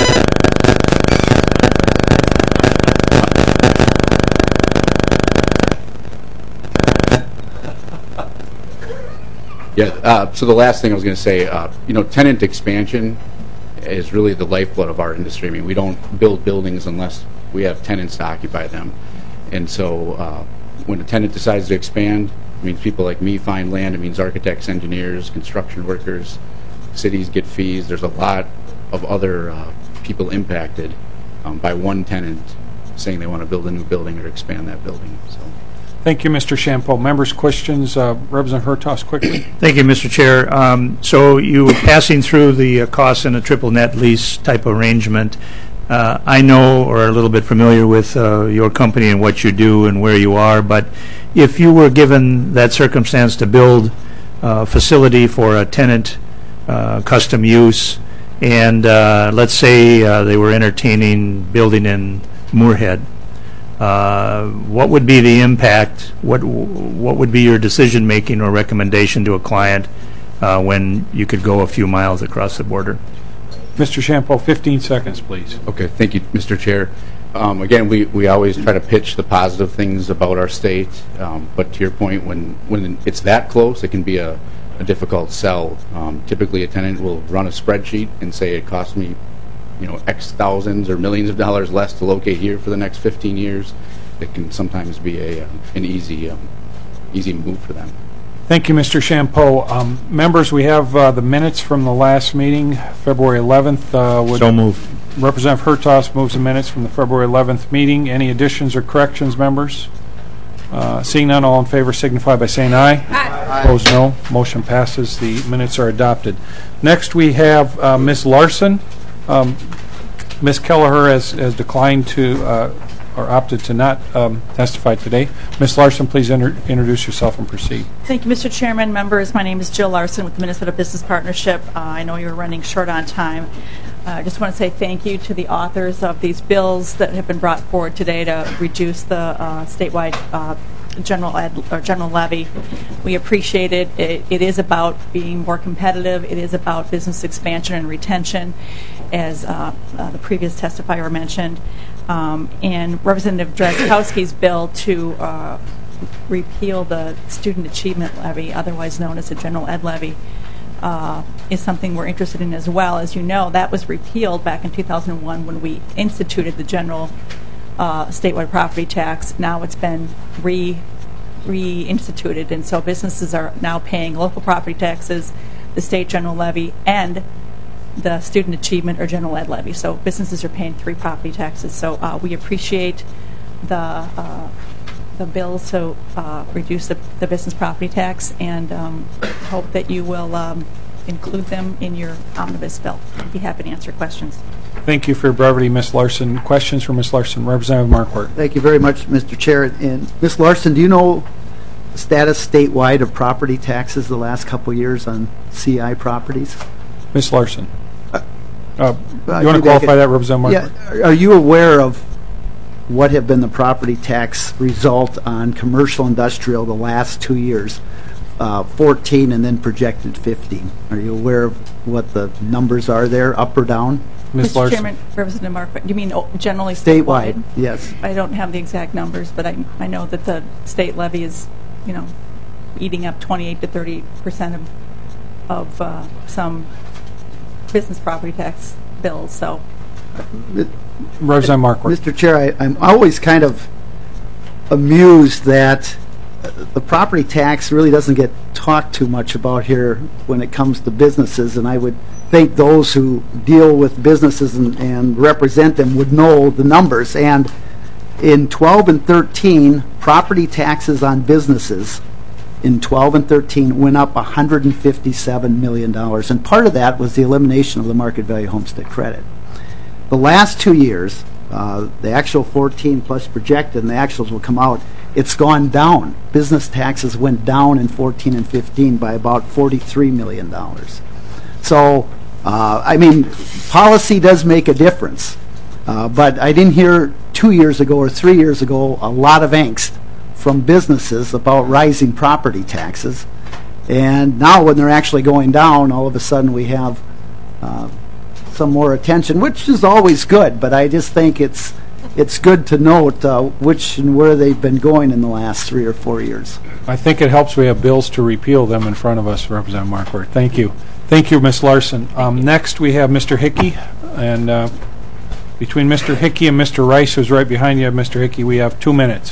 Yeah, so the last thing I was going to say, tenant expansion is really the lifeblood of our industry. I mean, we don't build buildings unless we have tenants to occupy them. And so when a tenant decides to expand, it means people like me find land. It means architects, engineers, construction workers, cities get fees. There's a lot of other people impacted by one tenant saying they want to build a new building or expand that building. So. Thank you, Mr. Champeau. Members' questions? Representative Hertaus, quickly. Thank you, Mr. Chair. So you were passing through the costs in a triple net lease type arrangement. I know or are a little bit familiar with your company and what you do and where you are, but if you were given that circumstance to build a facility for a tenant custom use, and let's say they were entertaining building in Moorhead, what would be the impact? What would be your decision making or recommendation to a client when you could go a few miles across the border? Mr. Champeau, 15 seconds, please. Okay, thank you, Mr. Chair. Again, we always try to pitch the positive things about our state, but to your point, when it's that close, it can be a difficult sell. Typically, a tenant will run a spreadsheet and say it cost me, X thousands or millions of dollars less to locate here for the next 15 years. It can sometimes be an easy move for them. Thank you, Mr. Champeau. Members, we have the minutes from the last meeting, February 11th. So moved. Representative Hertaus moves the minutes from the February 11th meeting. Any additions or corrections, members? Seeing none, all in favor signify by saying aye. Aye. Opposed, no. Motion passes. The minutes are adopted. Next, we have Ms. Larson. Ms. Kelleher has declined to or opted to not testify today. Ms. Larson, please introduce yourself and proceed. Thank you, Mr. Chairman, members. My name is Jill Larson with the Minnesota Business Partnership. I know you're running short on time. I just want to say thank you to the authors of these bills that have been brought forward today to reduce the statewide general levy. We appreciate it. It is about being more competitive. It is about business expansion and retention, as the previous testifier mentioned. And Representative Drazkowski's bill to repeal the student achievement levy, otherwise known as the general ed levy, is something we're interested in as well. As you know, that was repealed back in 2001 when we instituted the general statewide property tax. Now it's been reinstituted, and so businesses are now paying local property taxes, the state general levy, and the student achievement or general ed levy. So businesses are paying 3 property taxes. So we appreciate the bills to reduce the business property tax, and hope that you will include them in your omnibus bill. I'd be happy to answer questions. Thank you for your brevity, Ms. Larson. Questions for Ms. Larson? Representative Marquardt. Thank you very much, Mr. Chair. And Ms. Larson, do you know the status statewide of property taxes the last couple of years on CI properties? Ms. Larson. You want to qualify that, Representative Marquardt? Yeah. Are you aware of what have been the property tax result on commercial industrial the last 2 years, 14 and then projected 15? Are you aware of what the numbers are there, up or down? Ms. Mr. Larson. Chairman, Representative Marquardt, you mean generally statewide? Yes. I don't have the exact numbers, but I know that the state levy is, eating up 28 to 30% of some business property tax bills. So, Representative Marquardt. Mr. Chair, I'm always kind of amused that the property tax really doesn't get talked too much about here when it comes to businesses, and I would think those who deal with businesses and represent them would know the numbers. And in 12 and 13, property taxes on businesses in 12 and 13 went up $157 million, and part of that was the elimination of the market value homestead credit. The last 2 years, the actual 14 plus projected, and the actuals will come out, it's gone down. Business taxes went down in 14 and 15 by about $43 million. So, policy does make a difference. But I didn't hear 2 years ago or 3 years ago a lot of angst from businesses about rising property taxes. And now when they're actually going down, all of a sudden we have some more attention, which is always good. But I just think it's good to note which and where they've been going in the last 3 or 4 years. I think it helps we have bills to repeal them in front of us, Representative Marquardt. Thank you. Thank you, Ms. Larson. Next, we have Mr. Hickey. And between Mr. Hickey and Mr. Rice, who's right behind you, Mr. Hickey, we have 2 minutes.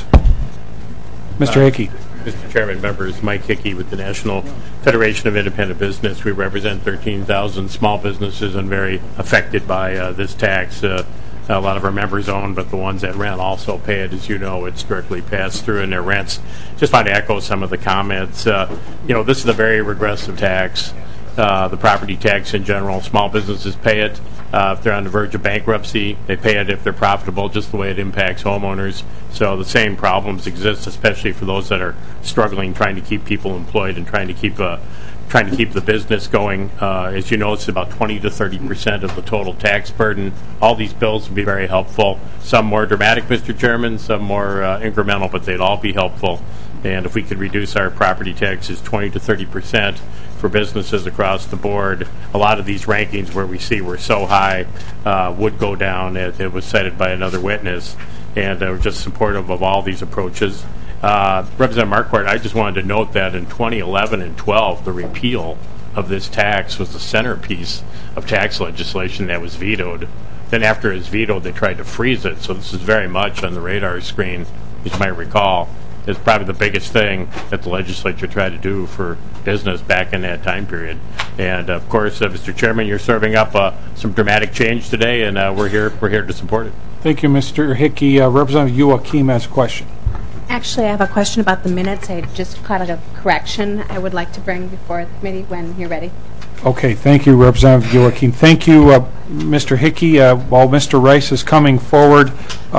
Mr. Hickey. Mr. Chairman, members, Mike Hickey with the National Federation of Independent Business. We represent 13,000 small businesses and very affected by this tax. A lot of our members own, but the ones that rent also pay it. As you know, it's directly passed through in their rents. Just want to echo some of the comments. This is a very regressive tax. The property tax in general, small businesses pay it. If they're on the verge of bankruptcy, they pay it if they're profitable, just the way it impacts homeowners. So the same problems exist, especially for those that are struggling, trying to keep people employed and trying to keep the business going. As you know, it's about 20 to 30% of the total tax burden. All these bills would be very helpful. Some more dramatic, Mr. Chairman, some more incremental, but they'd all be helpful. And if we could reduce our property taxes 20 to 30%, for businesses across the board. A lot of these rankings where we see we're so high would go down. It was cited by another witness, and we're just supportive of all these approaches. Representative Marquardt, I just wanted to note that in 2011 and 12, the repeal of this tax was the centerpiece of tax legislation that was vetoed. Then after it was vetoed, they tried to freeze it, so this is very much on the radar screen, as you might recall. It's probably the biggest thing that the legislature tried to do for business back in that time period. And of course, Mr. Chairman, you're serving up some dramatic change today, and we're here to support it. Thank you, Mr. Hickey. Representative Joachim has a question. Actually, I have a question about the minutes. I just caught a correction I would like to bring before the committee when you're ready. Okay, thank you, Representative Joachim. Thank you, Mr. Hickey. While Mr. Rice is coming forward,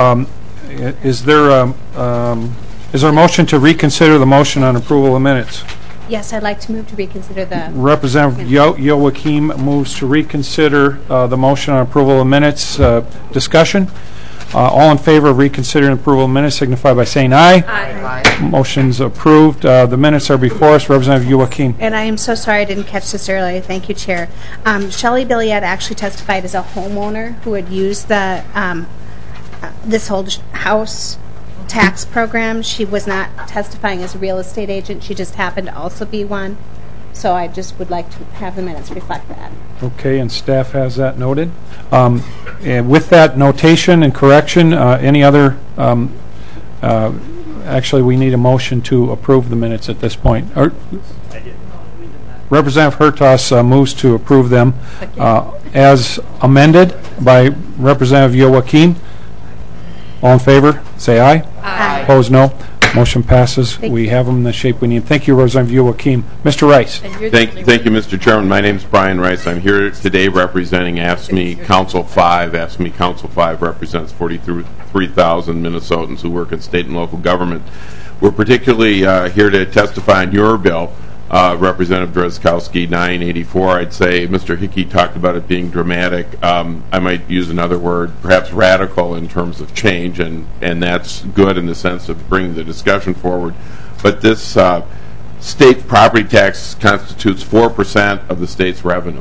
is there a motion to reconsider the motion on approval of minutes? Yes, I'd like to move to reconsider the... Representative Joachim moves to reconsider the motion on approval of minutes. Discussion? All in favor of reconsidering approval of minutes signify by saying aye. Aye. Motion's approved. The minutes are before us. Representative Joachim. And I am so sorry I didn't catch this earlier. Thank you, Chair. Shelley Billiard actually testified as a homeowner who had used the this whole house tax program. She was not testifying as a real estate agent. She just happened to also be one. So I just would like to have the minutes reflect that. Okay, and staff has that noted. And with that notation and correction, any other... actually, we need a motion to approve the minutes at this point. Representative Hertaus moves to approve them as amended by Representative Joachim. All in favor, say aye. Aye. Opposed, no. Motion passes. We have them in the shape we need. Thank you, Representative Joachim. Mr. Rice. Thank you, Mr. Chairman. My name is Brian Rice. I'm here today representing AFSCME Council 5. AFSCME Council 5 represents 43,000 Minnesotans who work in state and local government. We're particularly here to testify on your bill, Representative Drazkowski 984. I'd say Mr. Hickey talked about it being dramatic. I might use another word, perhaps radical in terms of change, and that's good in the sense of bringing the discussion forward. But this state property tax constitutes 4% of the state's revenue,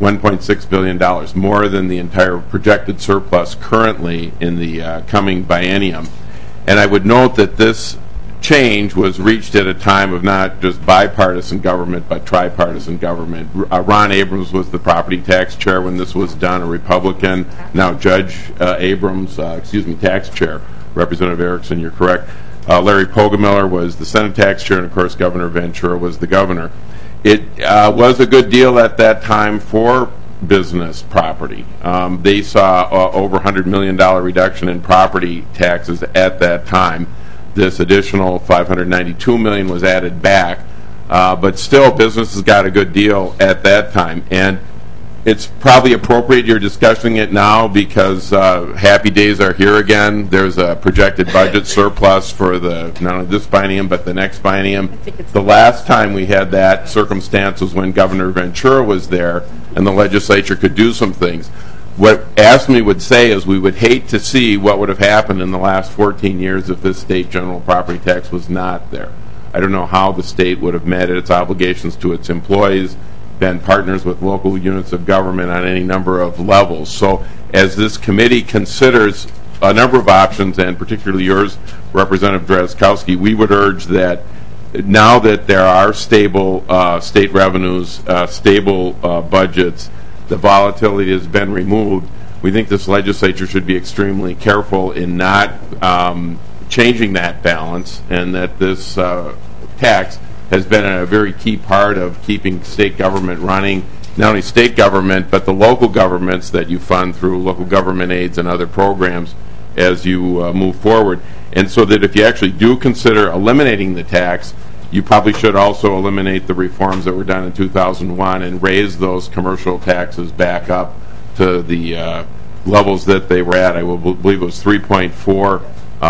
$1.6 billion, more than the entire projected surplus currently in the coming biennium. And I would note that this change was reached at a time of not just bipartisan government, but tripartisan government. Ron Abrams was the property tax chair when this was done, a Republican. Now Judge Abrams, tax chair. Representative Erickson, you're correct. Larry Poggemiller was the Senate tax chair, and of course Governor Ventura was the governor. It was a good deal at that time for business property. They saw over $100 million reduction in property taxes at that time. This additional $592 million was added back, but still businesses got a good deal at that time. And it's probably appropriate you're discussing it now because happy days are here again. There's a projected budget surplus for not only this biennium but the next biennium. The last time we had that circumstance was when Governor Ventura was there and the legislature could do some things. What AFSCME would say is we would hate to see what would have happened in the last 14 years if this state general property tax was not there. I don't know how the state would have met its obligations to its employees, been partners with local units of government on any number of levels. So as this committee considers a number of options, and particularly yours, Representative Drazkowski, we would urge that now that there are stable state revenues, stable budgets, the volatility has been removed, we think this legislature should be extremely careful in not changing that balance, and that this tax has been a very key part of keeping state government running, not only state government, but the local governments that you fund through local government aids and other programs as you move forward. And so that if you actually do consider eliminating the tax, you probably should also eliminate the reforms that were done in 2001 and raise those commercial taxes back up to the levels that they were at. I believe it was 3.4%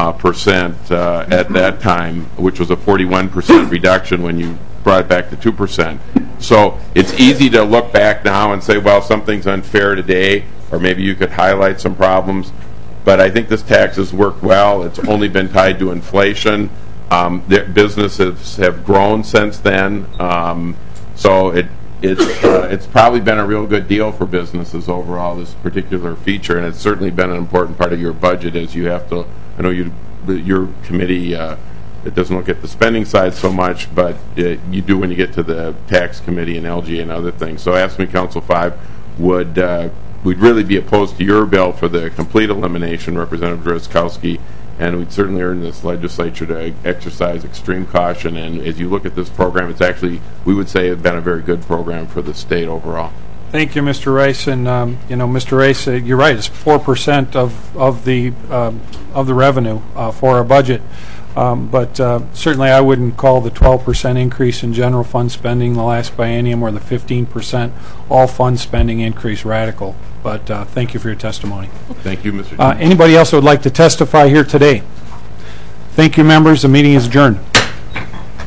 at that time, which was a 41% reduction when you brought it back to 2%. So it's easy to look back now and say, well, something's unfair today, or maybe you could highlight some problems. But I think this tax has worked well. It's only been tied to inflation. Businesses have grown since then. So it's probably been a real good deal for businesses overall, this particular feature, and it's certainly been an important part of your budget as you have to, I know your committee, it doesn't look at the spending side so much, but you do when you get to the tax committee and LGA and other things. So AFSCME Council 5 would really be opposed to your bill for the complete elimination, Representative Drazkowski, and we'd certainly urge this legislature to exercise extreme caution. And as you look at this program, it's actually, we would say, it's been a very good program for the state overall. Thank you, Mr. Rice. And Mr. Rice, you're right. It's 4% of the revenue for our budget. But certainly, I wouldn't call the 12% increase in general fund spending the last biennium or the 15% all fund spending increase radical. But thank you for your testimony. Thank you, Mr. Chairman. Anybody else who would like to testify here today? Thank you, members. The meeting is adjourned.